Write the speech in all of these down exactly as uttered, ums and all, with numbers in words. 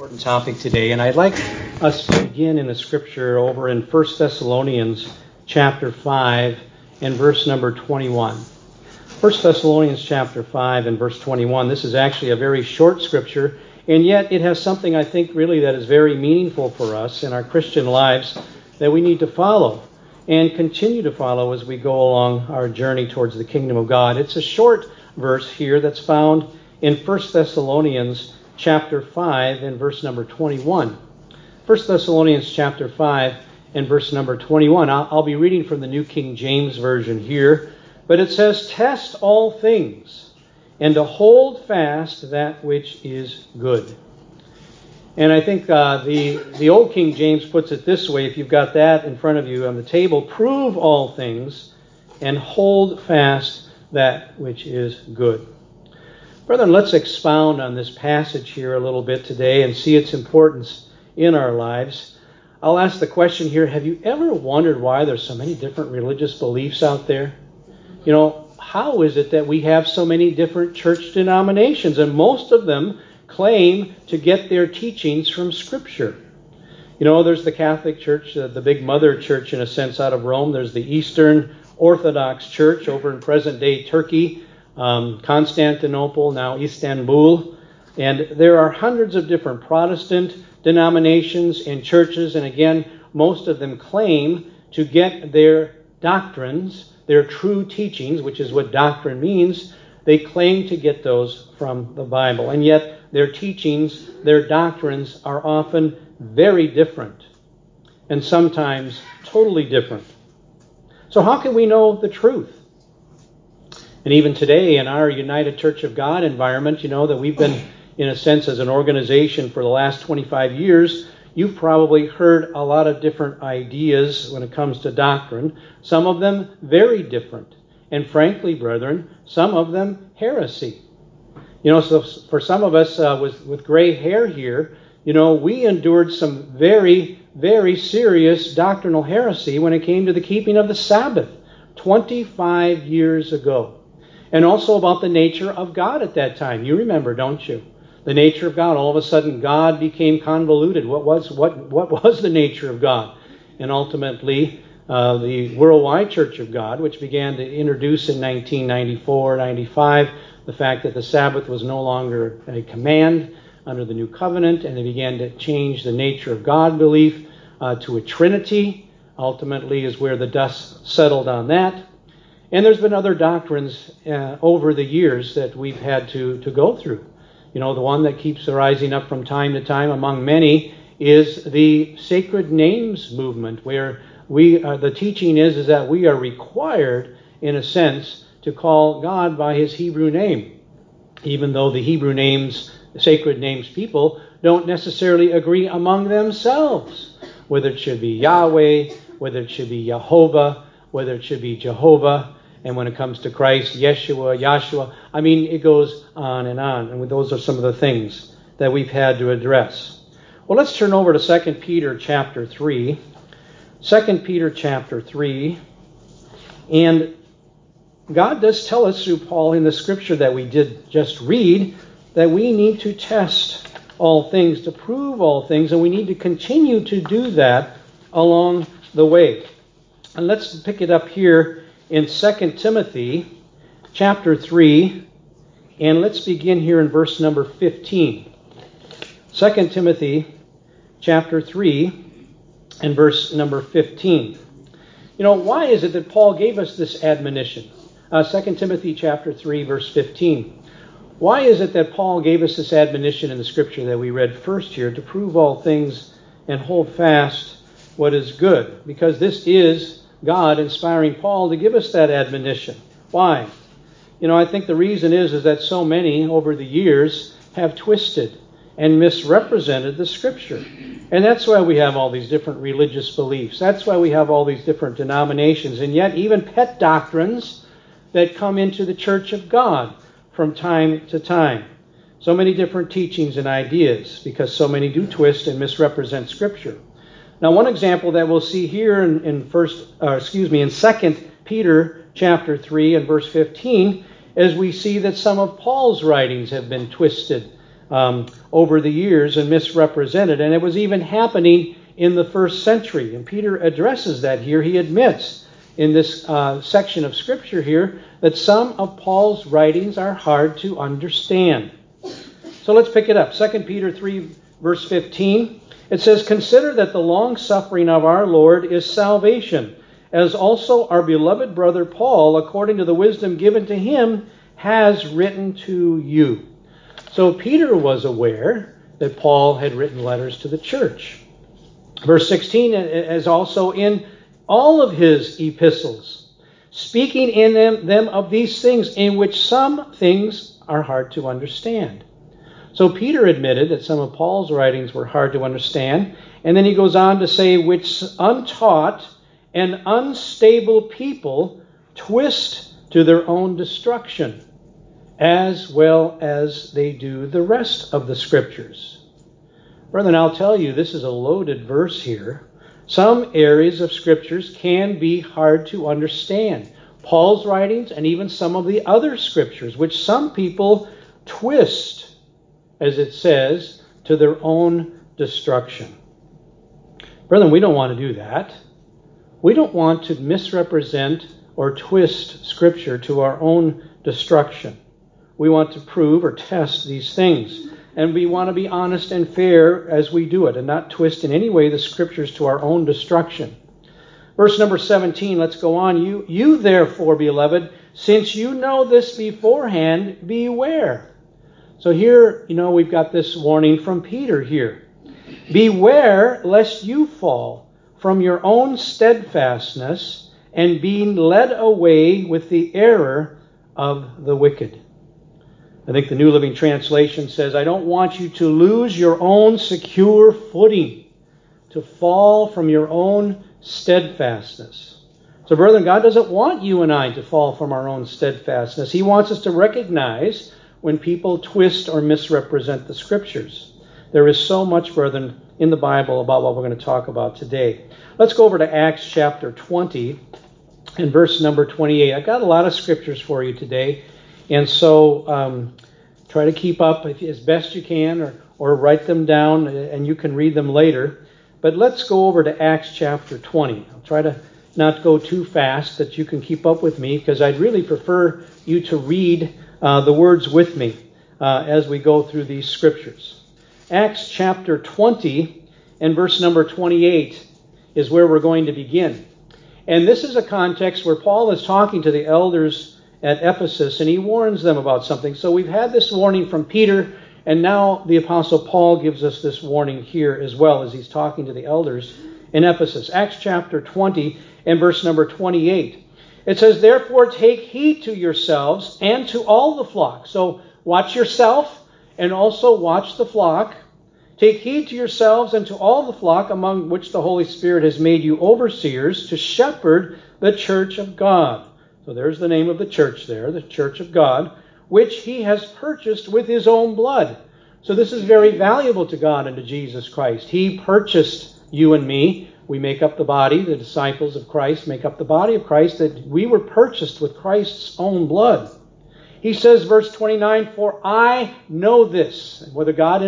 important topic today, and I'd like us to begin in the scripture over in First Thessalonians chapter five and verse number twenty-one. First Thessalonians chapter five and verse twenty-one. This is actually a very short scripture, and yet it has something I think really that is very meaningful for us in our Christian lives that we need to follow and continue to follow as we go along our journey towards the kingdom of God. It's a short verse here that's found in First Thessalonians chapter five and verse number twenty-one. First Thessalonians chapter five and verse number twenty-one. I'll, I'll be reading from the New King James Version here, but it says, "Test all things, and to hold fast that which is good." And I think uh, the, the Old King James puts it this way, if you've got that in front of you on the table: "Prove all things, and hold fast that which is good." Brethren, let's expound on this passage here a little bit today and see its importance in our lives. I'll ask the question here, have you ever wondered why there's so many different religious beliefs out there? You know, how is it that we have so many different church denominations, and most of them claim to get their teachings from Scripture? You know, there's the Catholic Church, uh, the big mother church in a sense out of Rome. There's the Eastern Orthodox Church over in present-day Turkey, um, Constantinople, now Istanbul. And there are hundreds of different Protestant denominations and churches, and again, most of them claim to get their doctrines, their true teachings, which is what doctrine means, they claim to get those from the Bible. And yet their teachings, their doctrines are often very different, and sometimes totally different. So how can we know the truth? And even today in our United Church of God environment, you know that we've been, in a sense, as an organization for the last twenty-five years, you've probably heard a lot of different ideas when it comes to doctrine, some of them very different. And frankly, brethren, some of them heresy. You know, so for some of us uh, with, with gray hair here, you know, we endured some very, very serious doctrinal heresy when it came to the keeping of the Sabbath twenty-five years ago. And also about the nature of God at that time. You remember, don't you? The nature of God. All of a sudden, God became convoluted. What was what what was the nature of God? And ultimately, uh, the Worldwide Church of God, which began to introduce in nineteen ninety-four, ninety-five, the fact that the Sabbath was no longer a command under the New Covenant, and they began to change the nature of God belief uh, to a Trinity, ultimately is where the dust settled on that. And there's been other doctrines uh, over the years that we've had to, to go through. You know, the one that keeps rising up from time to time among many is the sacred names movement, where we uh, the teaching is, is that we are required, in a sense, to call God by his Hebrew name, even though the Hebrew names, the sacred names people, don't necessarily agree among themselves, whether it should be Yahweh, whether it should be Jehovah, whether it should be Jehovah. And when it comes to Christ, Yeshua, Yahshua, I mean, it goes on and on. And those are some of the things that we've had to address. Well, let's turn over to Second Peter chapter three. Second Peter chapter three. And God does tell us through Paul in the scripture that we did just read that we need to test all things, to prove all things, and we need to continue to do that along the way. And let's pick it up here in Second Timothy chapter three, and let's begin here in verse number fifteen. Second Timothy chapter three and verse number fifteen. You know, why is it that Paul gave us this admonition? Uh, Second Timothy chapter three, verse fifteen. Why is it that Paul gave us this admonition in the scripture that we read first here, to prove all things and hold fast what is good? Because this is God inspiring Paul to give us that admonition. Why? You know, I think the reason is, is that so many over the years have twisted and misrepresented the Scripture. And that's why we have all these different religious beliefs. That's why we have all these different denominations, and yet even pet doctrines that come into the Church of God from time to time. So many different teachings and ideas, because so many do twist and misrepresent Scripture. Now, one example that we'll see here in, in first, uh, excuse me, in Second Peter chapter three and verse fifteen, is we see that some of Paul's writings have been twisted um, over the years and misrepresented. And it was even happening in the first century. And Peter addresses that here. He admits in this uh, section of Scripture here that some of Paul's writings are hard to understand. So let's pick it up. Second Peter three, verse fifteen. It says, "Consider that the long suffering of our Lord is salvation, as also our beloved brother Paul, according to the wisdom given to him, has written to you." So Peter was aware that Paul had written letters to the church. Verse sixteen is also in all of his epistles, speaking in them, them of these things, in which some things are hard to understand. So Peter admitted that some of Paul's writings were hard to understand, and then he goes on to say, which untaught and unstable people twist to their own destruction, as well as they do the rest of the Scriptures. Brethren, I'll tell you, this is a loaded verse here. Some areas of Scriptures can be hard to understand. Paul's writings and even some of the other Scriptures, which some people twist, as it says, to their own destruction. Brethren, we don't want to do that. We don't want to misrepresent or twist Scripture to our own destruction. We want to prove or test these things. And we want to be honest and fair as we do it and not twist in any way the Scriptures to our own destruction. Verse number seventeen, let's go on. You, you therefore, beloved, since you know this beforehand, beware. So here, you know, we've got this warning from Peter here. Beware lest you fall from your own steadfastness and being led away with the error of the wicked. I think the New Living Translation says, I don't want you to lose your own secure footing, to fall from your own steadfastness. So, brethren, God doesn't want you and I to fall from our own steadfastness. He wants us to recognize when people twist or misrepresent the Scriptures. There is so much, brethren, in the Bible about what we're going to talk about today. Let's go over to Acts chapter twenty and verse number twenty-eight. I've got a lot of Scriptures for you today. And so um, try to keep up if, as best you can, or, or write them down, and you can read them later. But let's go over to Acts chapter twenty. I'll try to not go too fast that you can keep up with me, because I'd really prefer you to read uh, the words with me uh, as we go through these Scriptures. Acts chapter twenty and verse number twenty-eight is where we're going to begin. And this is a context where Paul is talking to the elders at Ephesus, and he warns them about something. So we've had this warning from Peter, and now the Apostle Paul gives us this warning here as well as he's talking to the elders in Ephesus. Acts chapter twenty and verse number twenty-eight. It says, "Therefore take heed to yourselves and to all the flock." So watch yourself and also watch the flock. "Take heed to yourselves and to all the flock among which the Holy Spirit has made you overseers to shepherd the church of God." So there's the name of the church there, the church of God, which he has purchased with his own blood. So this is very valuable to God and to Jesus Christ. He purchased you and me. We make up the body. The disciples of Christ make up the body of Christ, that we were purchased with Christ's own blood. He says, verse twenty-nine, "For I know this." And whether God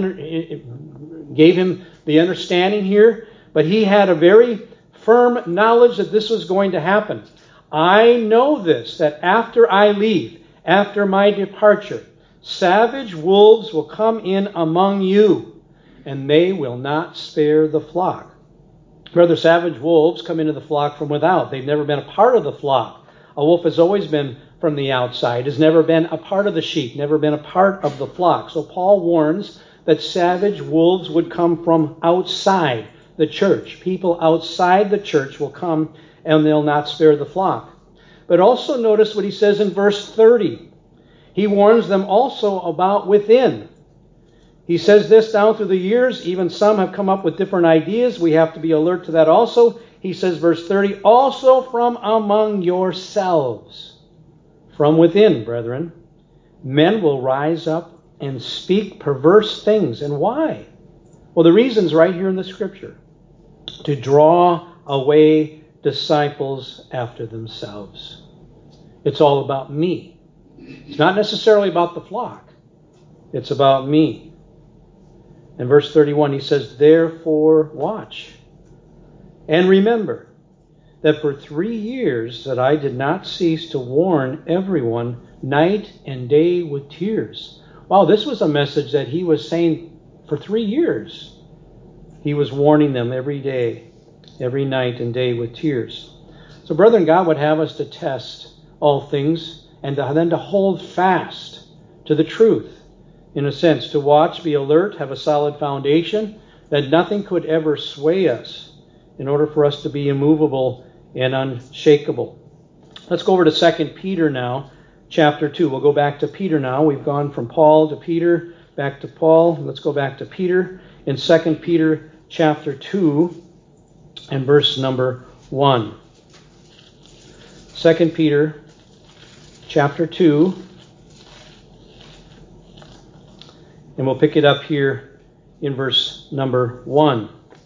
gave him the understanding here, but he had a very firm knowledge that this was going to happen. "I know this, that after I leave, after my departure, savage wolves will come in among you, and they will not spare the flock." Rather, savage wolves come into the flock from without. They've never been a part of the flock. A wolf has always been from the outside, has never been a part of the sheep, never been a part of the flock. So Paul warns that savage wolves would come from outside the church. People outside the church will come and they'll not spare the flock. But also notice what he says in verse thirty. He warns them also about within. He says this, "Down through the years, even some have come up with different ideas." We have to be alert to that also. He says, verse thirty, "Also from among yourselves." From within, brethren, men will rise up and speak perverse things. And why? Well, the reason's right here in the Scripture. To draw away disciples after themselves. It's all about me. It's not necessarily about the flock. It's about me. In verse thirty-one, he says, "Therefore watch, and remember that for three years that I did not cease to warn everyone night and day with tears." Wow, this was a message that he was saying for three years. He was warning them every day, every night and day with tears. So, brethren, God would have us to test all things and to, then to hold fast to the truth. In a sense, to watch, be alert, have a solid foundation, that nothing could ever sway us in order for us to be immovable and unshakable. Let's go over to Second Peter now, chapter two. We'll go back to Peter now. We've gone from Paul to Peter, back to Paul. Let's go back to Peter in Second Peter chapter two and verse number one. Second Peter chapter two. And we'll pick it up here in verse number one.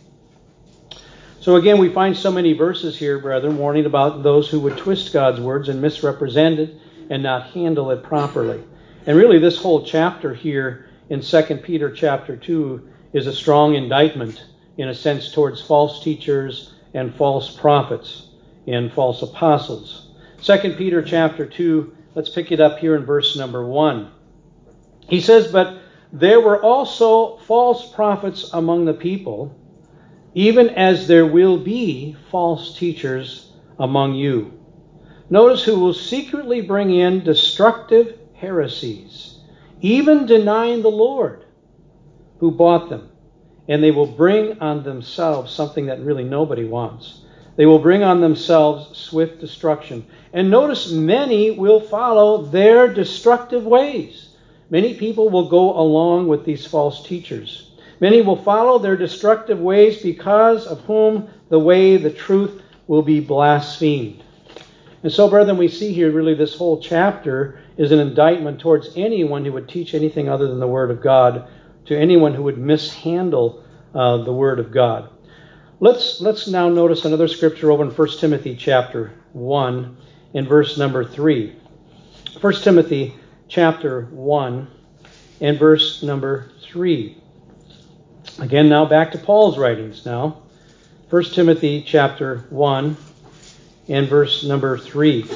So again, we find so many verses here, brethren, warning about those who would twist God's words and misrepresent it and not handle it properly. And really, this whole chapter here in Second Peter chapter two is a strong indictment, in a sense, towards false teachers and false prophets and false apostles. Second Peter chapter two, let's pick it up here in verse number one. He says, "But there were also false prophets among the people, even as there will be false teachers among you. Notice who will secretly bring in destructive heresies, even denying the Lord who bought them. And they will bring on themselves something that really nobody wants. They will bring on themselves swift destruction. And notice many will follow their destructive ways." Many people will go along with these false teachers. Many will follow their destructive ways, because of whom the way, the truth, will be blasphemed. And so, brethren, we see here really this whole chapter is an indictment towards anyone who would teach anything other than the Word of God, to anyone who would mishandle uh, the Word of God. Let's let's now notice another scripture over in First Timothy chapter one in verse number three. First Timothy chapter one and verse number three. Again, now back to Paul's writings now. First Timothy chapter one and verse number three.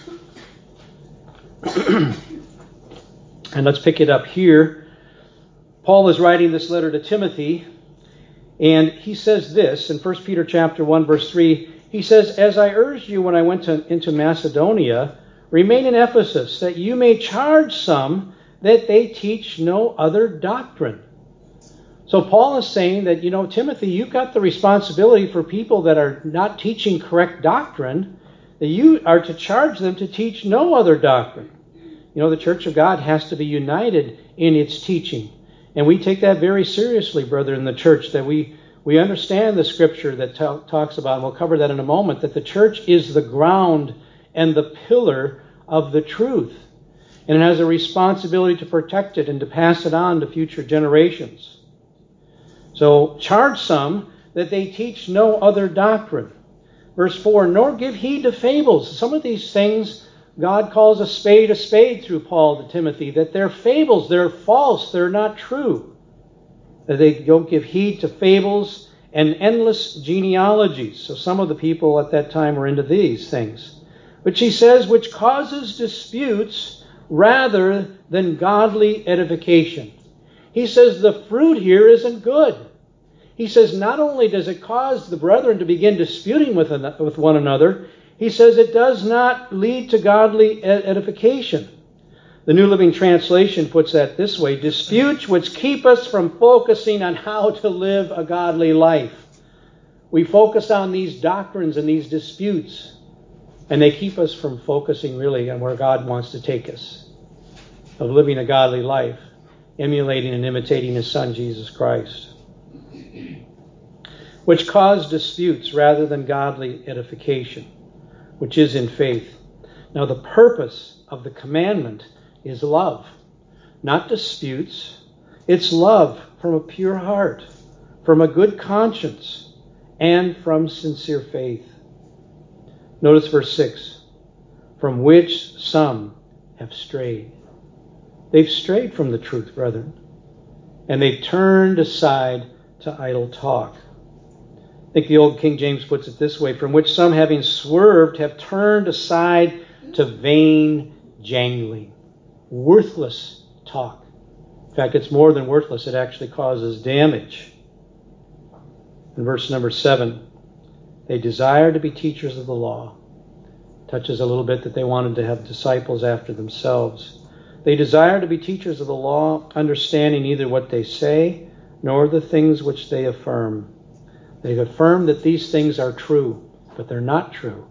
And let's pick it up here. Paul is writing this letter to Timothy, and he says this in First Peter chapter one verse three. He says, "As I urged you when I went to, into Macedonia, remain in Ephesus, that you may charge some that they teach no other doctrine." So Paul is saying that, you know, Timothy, you've got the responsibility for people that are not teaching correct doctrine, that you are to charge them to teach no other doctrine. You know, the Church of God has to be united in its teaching. And we take that very seriously, brother, in the church, that we, we understand the scripture that t- talks about, and we'll cover that in a moment, that the church is the ground and the pillar of the truth. And it has a responsibility to protect it and to pass it on to future generations. So, charge some that they teach no other doctrine. Verse four, "Nor give heed to fables." Some of these things God calls a spade a spade through Paul to Timothy, that they're fables, they're false, they're not true. That they don't give heed to fables and endless genealogies. So some of the people at that time were into these things. Which he says, which causes disputes rather than godly edification. He says the fruit here isn't good. He says not only does it cause the brethren to begin disputing with, an, with one another, he says it does not lead to godly edification. The New Living Translation puts that this way: disputes which keep us from focusing on how to live a godly life. We focus on these doctrines and these disputes, and they keep us from focusing really on where God wants to take us, of living a godly life, emulating and imitating His Son, Jesus Christ. Which cause disputes rather than godly edification, which is in faith. Now the purpose of the commandment is love, not disputes. It's love from a pure heart, from a good conscience, and from sincere faith. Notice verse six, "From which some have strayed." They've strayed from the truth, brethren. and they turned aside to idle talk. I think the old King James puts it this way, from which some, having swerved, have turned aside to vain jangling, worthless talk. In fact, it's more than worthless. It actually causes damage. In verse number seven, they desire to be teachers of the law. Touches a little bit that they wanted to have disciples after themselves. They desire to be teachers of the law, understanding neither what they say nor the things which they affirm. They've affirmed that these things are true, but they're not true.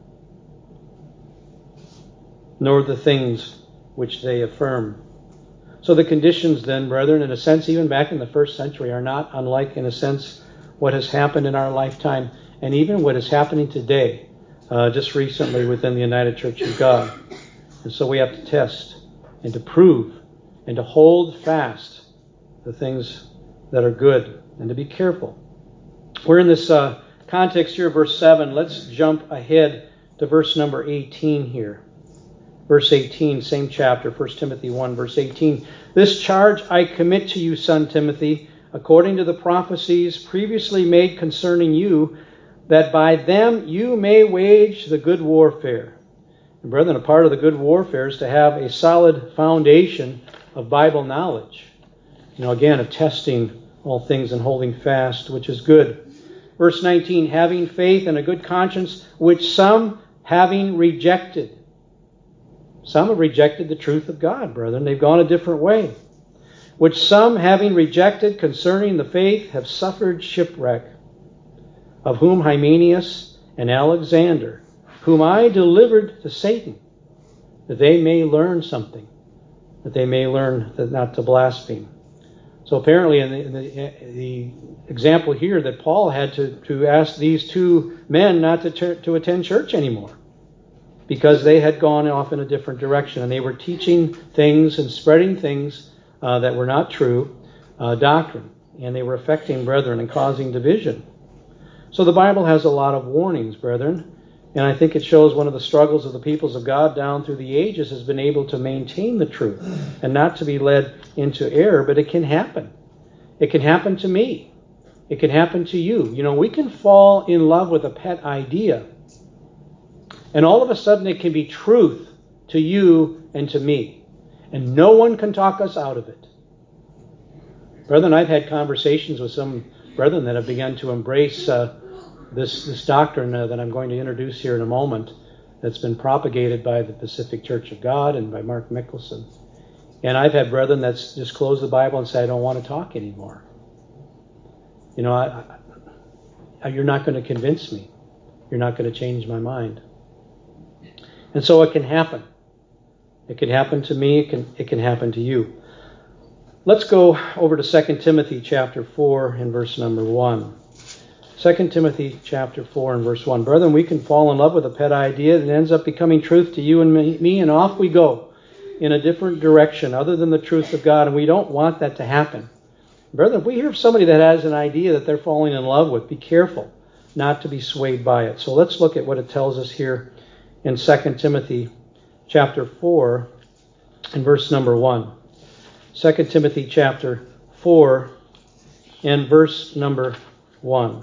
Nor the things which they affirm. So the conditions then, brethren, in a sense, even back in the first century, are not unlike, in a sense, what has happened in our lifetime, and even what is happening today, uh, just recently within the United Church of God. And so we have to test and to prove and to hold fast the things that are good and to be careful. We're in this uh, context here, verse seven. Let's jump ahead to verse number eighteen here. Verse eighteen, same chapter, First Timothy one, verse eighteen. This charge I commit to you, son Timothy, according to the prophecies previously made concerning you, that by them you may wage the good warfare. And brethren, a part of the good warfare is to have a solid foundation of Bible knowledge. You know, again, of testing all things and holding fast, which is good. Verse nineteen, having faith and a good conscience, which some having rejected. Some have rejected the truth of God, brethren. They've gone a different way. Which some having rejected concerning the faith have suffered shipwreck, of whom Hymenaeus and Alexander, whom I delivered to Satan, that they may learn something, that they may learn that not to blaspheme. So apparently in the, in the, the example here that Paul had to, to ask these two men not to, ter- to attend church anymore because they had gone off in a different direction and they were teaching things and spreading things uh, that were not true uh, doctrine, and they were affecting brethren and causing division. So the Bible has a lot of warnings, brethren, and I think it shows one of the struggles of the peoples of God down through the ages has been able to maintain the truth and not to be led into error, but it can happen. It can happen to me. It can happen to you. You know, we can fall in love with a pet idea, and all of a sudden it can be truth to you and to me, and no one can talk us out of it. Brethren, I've had conversations with some brethren that have begun to embrace uh, This this doctrine uh, that I'm going to introduce here in a moment, that's been propagated by the Pacific Church of God and by Mark Mickelson. And I've had brethren that's just closed the Bible and say, I don't want to talk anymore. You know, I, I, you're not going to convince me. You're not going to change my mind. And so it can happen. It can happen to me. It can it can happen to you. Let's go over to Second Timothy chapter four and verse number one. Second Timothy chapter four and verse one. Brethren, we can fall in love with a pet idea that ends up becoming truth to you and me, and off we go in a different direction other than the truth of God, and we don't want that to happen. Brethren, if we hear of somebody that has an idea that they're falling in love with, be careful not to be swayed by it. So let's look at what it tells us here in Second Timothy chapter four and verse number one. Second Timothy chapter four and verse number one.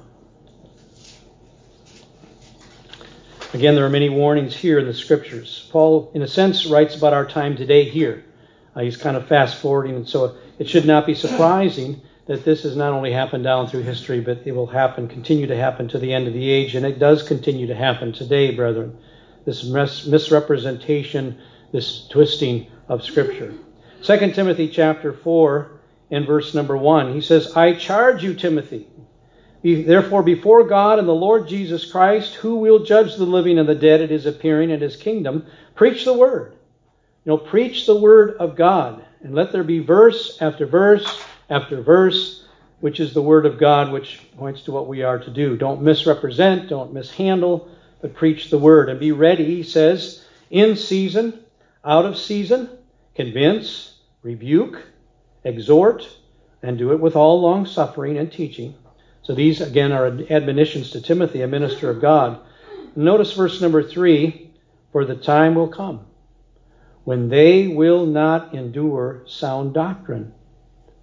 Again, there are many warnings here in the Scriptures. Paul, in a sense, writes about our time today here. Uh, he's kind of fast-forwarding, and so it should not be surprising that this has not only happened down through history, but it will happen, continue to happen to the end of the age, and it does continue to happen today, brethren. This mis- misrepresentation, this twisting of Scripture. Second Timothy chapter four and verse number one, he says, I charge you, Timothy, therefore, before God and the Lord Jesus Christ, who will judge the living and the dead at his appearing and his kingdom, preach the word. You know, preach the word of God. And let there be verse after verse after verse, which is the word of God, which points to what we are to do. Don't misrepresent, don't mishandle, but preach the word. And be ready, he says, in season, out of season, convince, rebuke, exhort, and do it with all long suffering and teaching. So these, again, are admonitions to Timothy, a minister of God. Notice verse number three, for the time will come when they will not endure sound doctrine,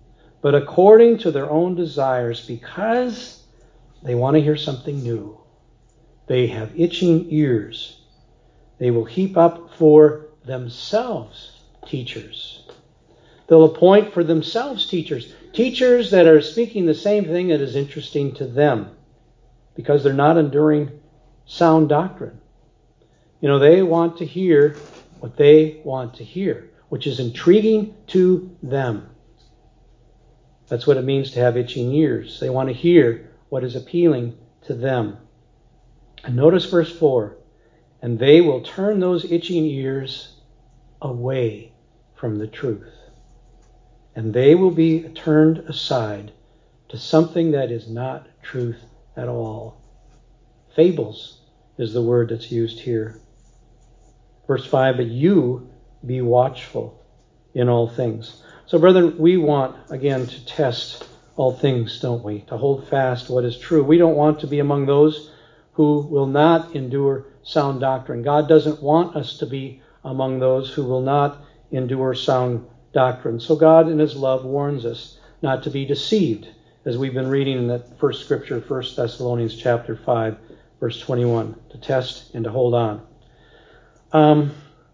but according to their own desires, because they want to hear something new. They have itching ears. They will heap up for themselves teachers. They'll appoint for themselves teachers. Teachers that are speaking the same thing that is interesting to them, because they're not enduring sound doctrine. You know, they want to hear what they want to hear, which is intriguing to them. That's what it means to have itching ears. They want to hear what is appealing to them. And notice verse four. And they will turn those itching ears away from the truth. And they will be turned aside to something that is not truth at all. Fables is the word that's used here. Verse five, but you be watchful in all things. So, brethren, we want, again, to test all things, don't we? To hold fast what is true. We don't want to be among those who will not endure sound doctrine. God doesn't want us to be among those who will not endure sound doctrine. So God, in His love, warns us not to be deceived, as we've been reading in that first scripture, First Thessalonians chapter five, verse twenty-one, to test and to hold on. Um,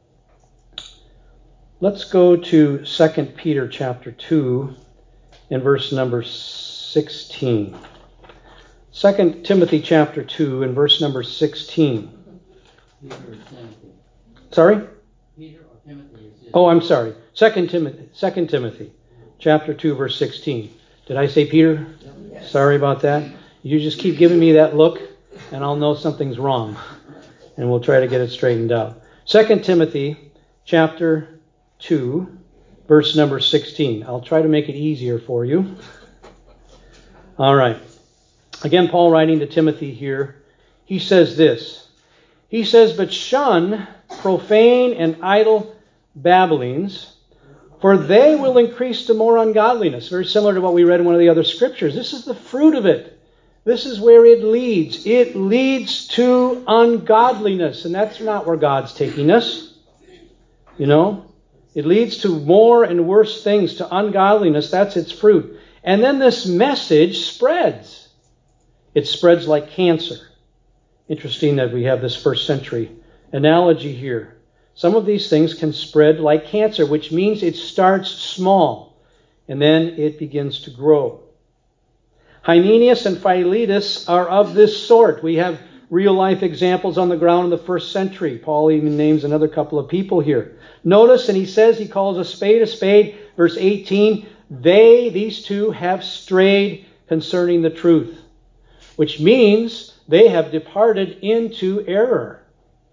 let's go to Second Peter chapter two in verse number sixteen. Second Timothy chapter two in verse number sixteen. Peter or Timothy? Sorry? Peter or Timothy is just... Oh, I'm sorry. Second Timothy, Second Timothy chapter two, verse sixteen. Did I say Peter? Yes. Sorry about that. You just keep giving me that look, and I'll know something's wrong. And we'll try to get it straightened out. Second Timothy chapter two, verse number sixteen. I'll try to make it easier for you. All right. Again, Paul writing to Timothy here, he says this. He says, but shun profane and idle babblings, for they will increase to more ungodliness. Very similar to what we read in one of the other scriptures. This is the fruit of it. This is where it leads. It leads to ungodliness, and that's not where God's taking us. You know, it leads to more and worse things, to ungodliness. That's its fruit. And then this message spreads. It spreads like cancer. Interesting that we have this first century analogy here. Some of these things can spread like cancer, which means it starts small and then it begins to grow. Hymenaeus and Philetus are of this sort. We have real life examples on the ground in the first century. Paul even names another couple of people here. Notice, and he says, he calls a spade a spade. Verse eighteen, they, these two, have strayed concerning the truth, which means they have departed into error.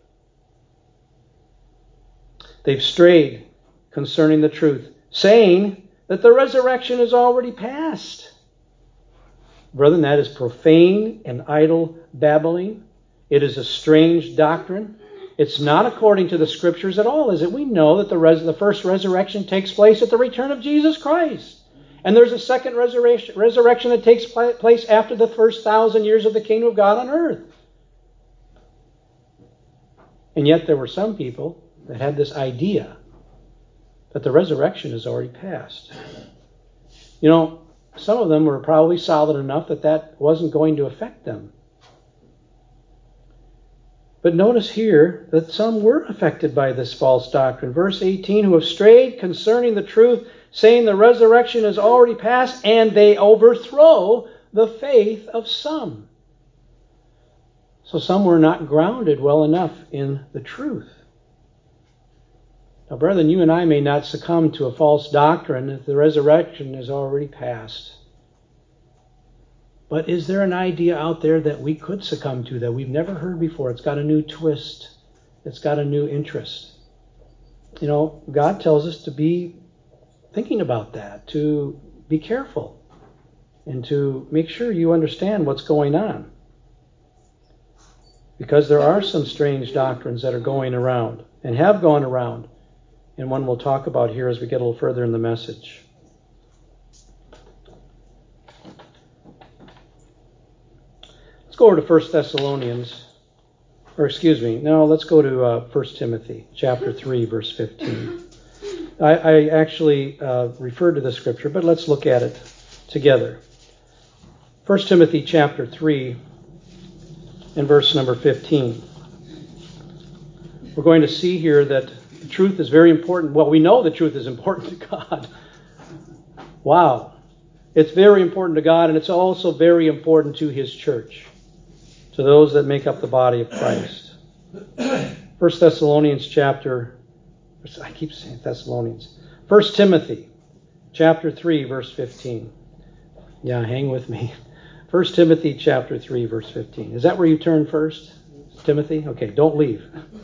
They've strayed concerning the truth, saying that the resurrection is already past. Brethren, that is profane and idle babbling. It is a strange doctrine. It's not according to the Scriptures at all, is it? We know that the, res- the first resurrection takes place at the return of Jesus Christ. And there's a second resurrection, resurrection that takes place after the first thousand years of the kingdom of God on earth. And yet there were some people that had this idea that the resurrection is already past. You know, some of them were probably solid enough that that wasn't going to affect them. But notice here that some were affected by this false doctrine. Verse eighteen, who have strayed concerning the truth, saying the resurrection is already past, and they overthrow the faith of some. So some were not grounded well enough in the truth. Now, brethren, you and I may not succumb to a false doctrine if the resurrection is already past. But is there an idea out there that we could succumb to that we've never heard before? It's got a new twist. It's got a new interest. You know, God tells us to be thinking about that, to be careful, and to make sure you understand what's going on. Because there are some strange doctrines that are going around and have gone around, and one we'll talk about here as we get a little further in the message. Let's go over to First Thessalonians, or excuse me, no, let's go to uh, First Timothy chapter three, verse fifteen. I, I actually uh, referred to the scripture, but let's look at it together. First Timothy chapter three and verse number fifteen. We're going to see here that the truth is very important. Well, we know the truth is important to God. Wow. It's very important to God, and it's also very important to His church, to those that make up the body of Christ. First Thessalonians chapter, I keep saying Thessalonians. First Timothy chapter three, verse fifteen. Yeah, hang with me. First Timothy chapter three, verse fifteen. Is that where you turn first? Timothy? Okay, don't leave.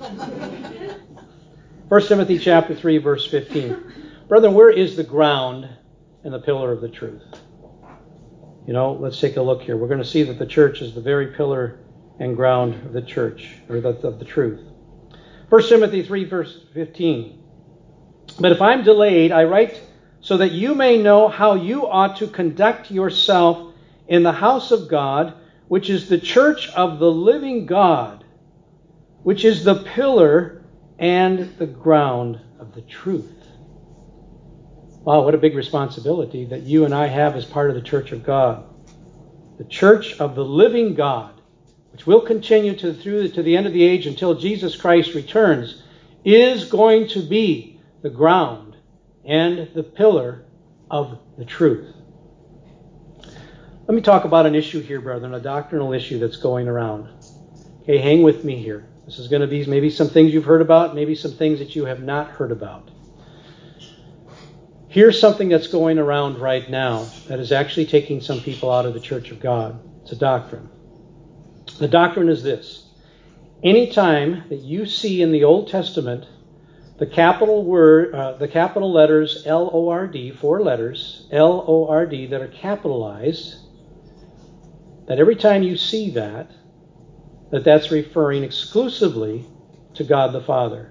First Timothy chapter three, verse fifteen. Brethren, where is the ground and the pillar of the truth? You know, let's take a look here. We're going to see that the church is the very pillar and ground of the church, or the, of the truth. First Timothy three, verse fifteen. But if I'm delayed, I write so that you may know how you ought to conduct yourself in the house of God, which is the church of the living God, which is the pillar and the ground of the truth. Wow, what a big responsibility that you and I have as part of the church of God. The church of the living God, which will continue to, through to the end of the age until Jesus Christ returns, is going to be the ground and the pillar of the truth. Let me talk about an issue here, brethren, a doctrinal issue that's going around. Okay, hang with me here. This is going to be maybe some things you've heard about, maybe some things that you have not heard about. Here's something that's going around right now that is actually taking some people out of the church of God. It's a doctrine. The doctrine is this. Anytime that you see in the Old Testament the capital word, uh, the capital letters L O R D, four letters, L O R D, that are capitalized, that every time you see that, that that's referring exclusively to God the Father,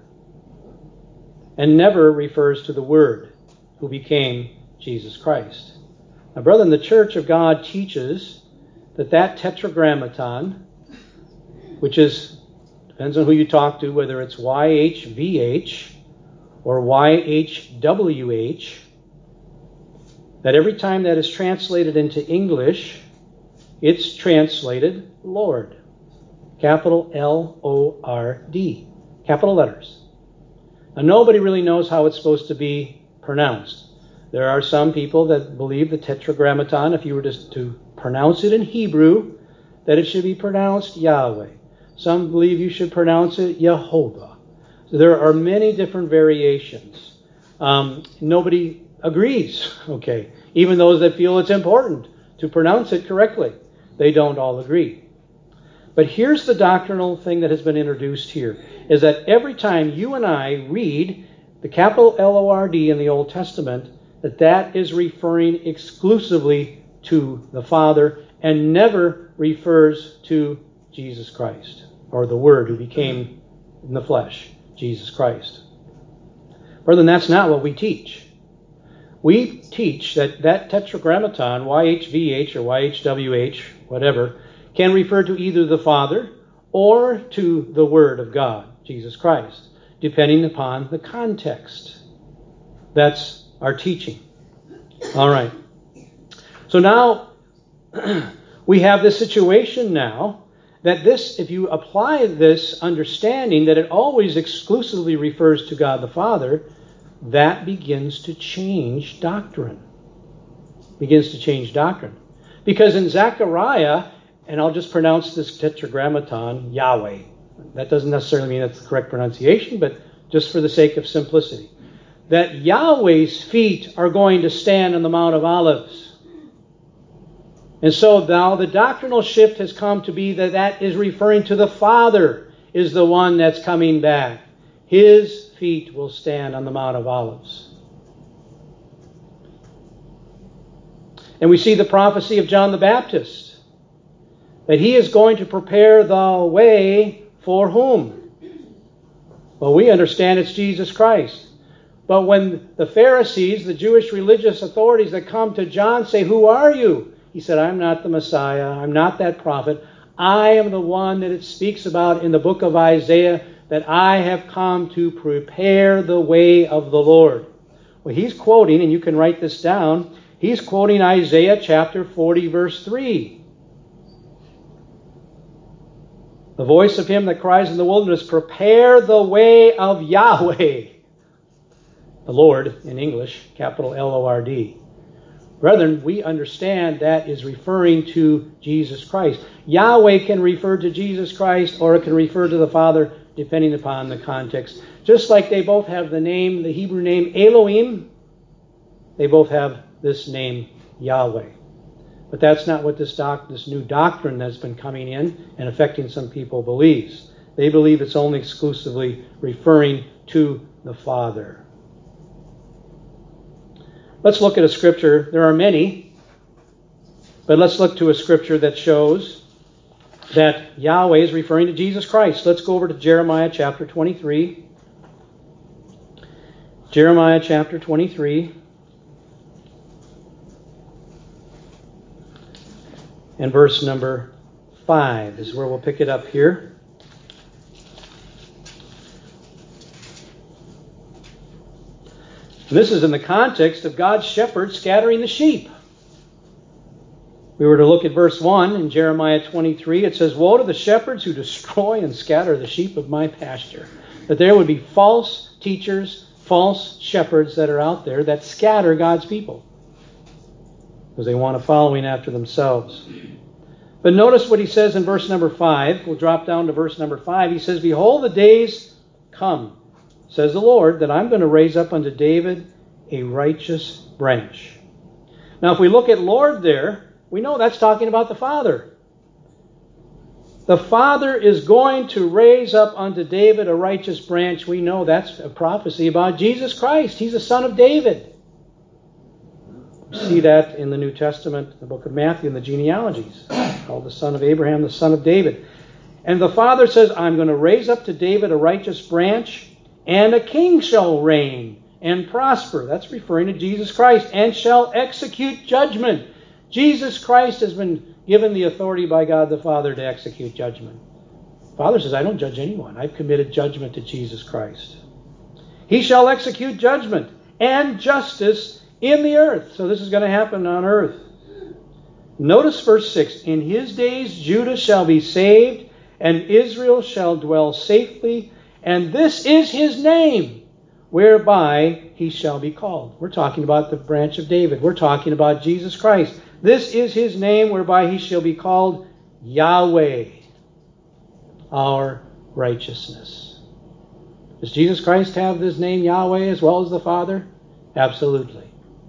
and never refers to the Word, who became Jesus Christ. Now, brethren, the Church of God teaches that that tetragrammaton, which is, depends on who you talk to, whether it's Y H V H or Y H W H, that every time that is translated into English, it's translated Lord. Capital L O R D. Capital letters. Now, nobody really knows how it's supposed to be pronounced. There are some people that believe the tetragrammaton, if you were just to pronounce it in Hebrew, that it should be pronounced Yahweh. Some believe you should pronounce it Yehovah. So there are many different variations. Um, nobody agrees, okay? Even those that feel it's important to pronounce it correctly, they don't all agree. But here's the doctrinal thing that has been introduced here, is that every time you and I read the capital L O R D in the Old Testament, that that is referring exclusively to the Father and never refers to Jesus Christ, or the Word who became in the flesh, Jesus Christ. Brethren, that's not what we teach. We teach that that tetragrammaton, Y H V H or Y H W H, whatever, can refer to either the Father or to the Word of God, Jesus Christ, depending upon the context. That's our teaching. All right. So now we have this situation now that this, if you apply this understanding that it always exclusively refers to God the Father, that begins to change doctrine. Begins to change doctrine. Because in Zechariah, and I'll just pronounce this tetragrammaton Yahweh. That doesn't necessarily mean that's the correct pronunciation, but just for the sake of simplicity. That Yahweh's feet are going to stand on the Mount of Olives. And so now the doctrinal shift has come to be that that is referring to the Father is the one that's coming back. His feet will stand on the Mount of Olives. And we see the prophecy of John the Baptist, that he is going to prepare the way for whom? Well, we understand it's Jesus Christ. But when the Pharisees, the Jewish religious authorities that come to John say, "Who are you?" He said, "I'm not the Messiah. I'm not that prophet. I am the one that it speaks about in the book of Isaiah, that I have come to prepare the way of the Lord." Well, he's quoting, and you can write this down, he's quoting Isaiah chapter forty, verse three. The voice of him that cries in the wilderness, prepare the way of Yahweh. The Lord, in English, capital L O R D. Brethren, we understand that is referring to Jesus Christ. Yahweh can refer to Jesus Christ, or it can refer to the Father, depending upon the context. Just like they both have the name, the Hebrew name Elohim, they both have this name Yahweh. But that's not what this, doc, this new doctrine that's been coming in and affecting some people believes. They believe it's only exclusively referring to the Father. Let's look at a scripture. There are many, but let's look to a scripture that shows that Yahweh is referring to Jesus Christ. Let's go over to Jeremiah chapter twenty-three. Jeremiah chapter twenty-three. And verse number five is where we'll pick it up here. And this is in the context of God's shepherds scattering the sheep. We were to look at verse one in Jeremiah twenty-three. It says, woe to the shepherds who destroy and scatter the sheep of my pasture. That there would be false teachers, false shepherds that are out there that scatter God's people, because they want a following after themselves. But notice what he says in verse number five. We'll drop down to verse number five. He says, behold, the days come, says the Lord, that I'm going to raise up unto David a righteous branch. Now, if we look at Lord there, we know that's talking about the Father. The Father is going to raise up unto David a righteous branch. We know that's a prophecy about Jesus Christ. He's a son of David. We see that in the New Testament, the book of Matthew, in the genealogies, called the son of Abraham, the son of David. And the Father says, I'm going to raise up to David a righteous branch, and a king shall reign and prosper. That's referring to Jesus Christ. And shall execute judgment. Jesus Christ has been given the authority by God the Father to execute judgment. The Father says, I don't judge anyone. I've committed judgment to Jesus Christ. He shall execute judgment and justice in the earth. So this is going to happen on earth. Notice verse six. In his days Judah shall be saved, and Israel shall dwell safely, and this is his name, whereby he shall be called. We're talking about the branch of David. We're talking about Jesus Christ. This is his name, whereby he shall be called Yahweh, our righteousness. Does Jesus Christ have this name Yahweh as well as the Father? Absolutely.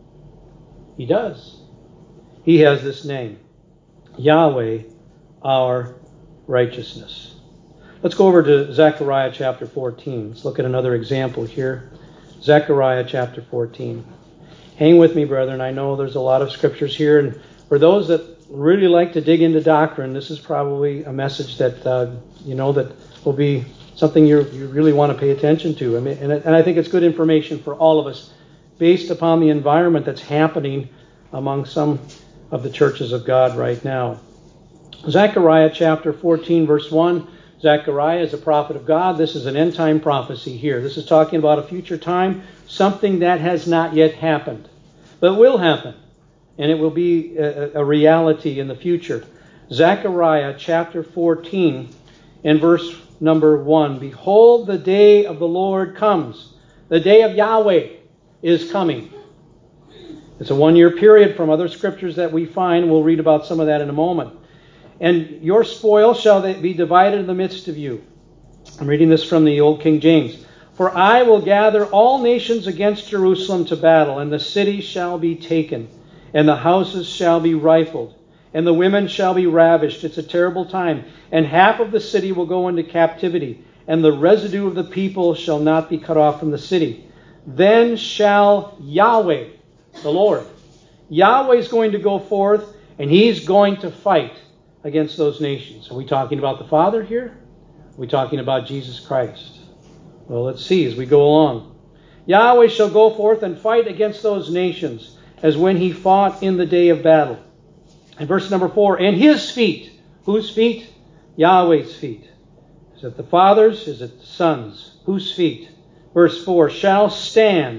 He does. He has this name, Yahweh, our righteousness. Let's go over to Zechariah chapter fourteen. Let's look at another example here. Zechariah chapter fourteen. Hang with me, brethren. I know there's a lot of scriptures here, and for those that really like to dig into doctrine, this is probably a message that uh, you know that will be something you you really want to pay attention to. I mean, and, and I think it's good information for all of us, based upon the environment that's happening among some of the churches of God right now. Zechariah chapter fourteen, verse one. Zechariah is a prophet of God. This is an end-time prophecy here. This is talking about a future time, something that has not yet happened, but will happen, and it will be a, a reality in the future. Zechariah chapter fourteen and verse number one. Behold, the day of the Lord comes. The day of Yahweh is coming. It's a one-year period from other scriptures that we find. We'll read about some of that in a moment. And your spoil shall be divided in the midst of you. I'm reading this from the Old King James. For I will gather all nations against Jerusalem to battle, and the city shall be taken, and the houses shall be rifled, and the women shall be ravished. It's a terrible time. And half of the city will go into captivity, and the residue of the people shall not be cut off from the city. Then shall Yahweh, the Lord, Yahweh is going to go forth, and he's going to fight against those nations. Are we talking about the Father here? Are we talking about Jesus Christ? Well, let's see as we go along. Yahweh shall go forth and fight against those nations, as when he fought in the day of battle. And verse number four, and his feet. Whose feet? Yahweh's feet. Is it the Father's? Is it the Son's? Whose feet? Verse four, shall stand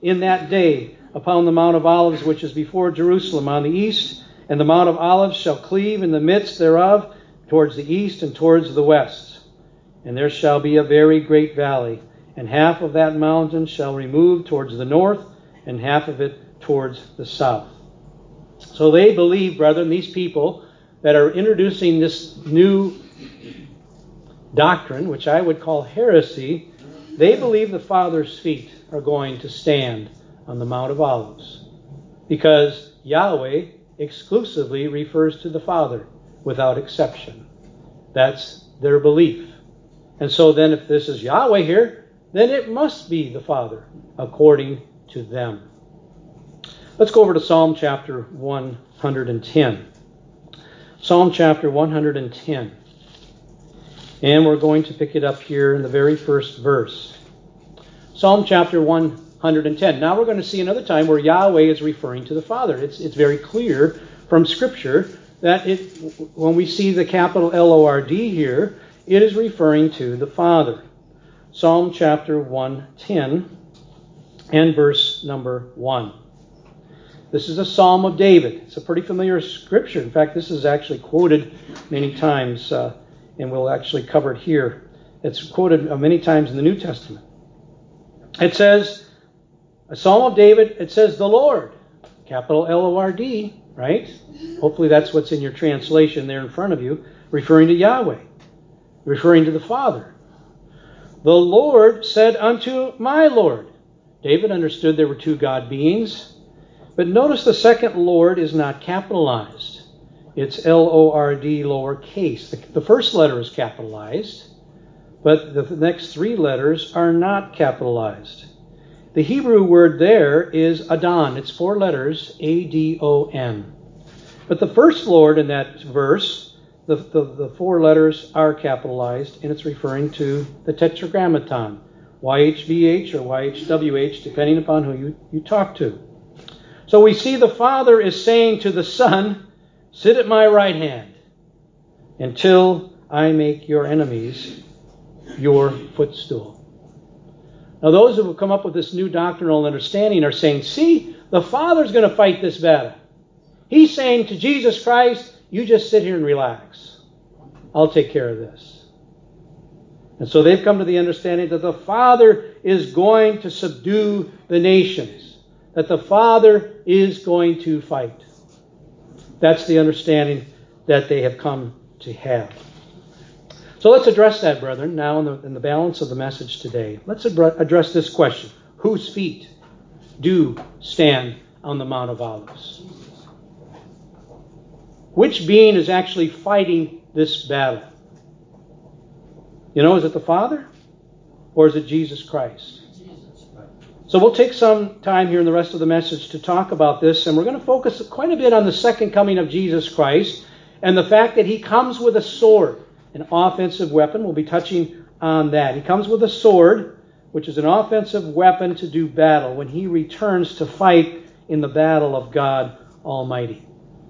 in that day upon the Mount of Olives, which is before Jerusalem on the east, and the Mount of Olives shall cleave in the midst thereof towards the east and towards the west. And there shall be a very great valley, and half of that mountain shall remove towards the north, and half of it towards the south. So they believe, brethren, these people that are introducing this new doctrine, which I would call heresy, they believe the Father's feet are going to stand on the Mount of Olives, because Yahweh exclusively refers to the Father without exception. That's their belief. And so then if this is Yahweh here, then it must be the Father, according to them. Let's go over to Psalm chapter one hundred ten. Psalm chapter one hundred ten. And we're going to pick it up here in the very first verse. Psalm chapter one hundred ten. Now we're going to see another time where Yahweh is referring to the Father. It's, it's very clear from Scripture that it, when we see the capital L O R D here, it is referring to the Father. Psalm chapter one ten and verse number one. This is a Psalm of David. It's a pretty familiar scripture. In fact, this is actually quoted many times, uh, and we'll actually cover it here. It's quoted many times in the New Testament. It says, a Psalm of David, it says, the Lord, capital L O R D, right? Hopefully that's what's in your translation there in front of you, referring to Yahweh, referring to the Father. The Lord said unto my Lord. David understood there were two God beings. But notice the second Lord is not capitalized. It's L O R D lowercase. The, the first letter is capitalized, but the next three letters are not capitalized. The Hebrew word there is Adon. It's four letters, A D O N. But the first Lord in that verse, the, the, the four letters are capitalized, and it's referring to the Tetragrammaton, Y H V H or Y H W H, depending upon who you, you talk to. So we see the Father is saying to the Son, sit at my right hand until I make your enemies your footstool. Now those who have come up with this new doctrinal understanding are saying, see, the Father's going to fight this battle. He's saying to Jesus Christ, you just sit here and relax. I'll take care of this. And so they've come to the understanding that the Father is going to subdue the nations. That the Father is going to fight. That's the understanding that they have come to have. So let's address that, brethren, now in the, in the balance of the message today. Let's address this question. Whose feet do stand on the Mount of Olives? Which being is actually fighting this battle? You know, is it the Father or is it Jesus Christ? So we'll take some time here in the rest of the message to talk about this, and we're going to focus quite a bit on the second coming of Jesus Christ and the fact that he comes with a sword, an offensive weapon. We'll be touching on that. He comes with a sword, which is an offensive weapon to do battle when he returns to fight in the battle of God Almighty.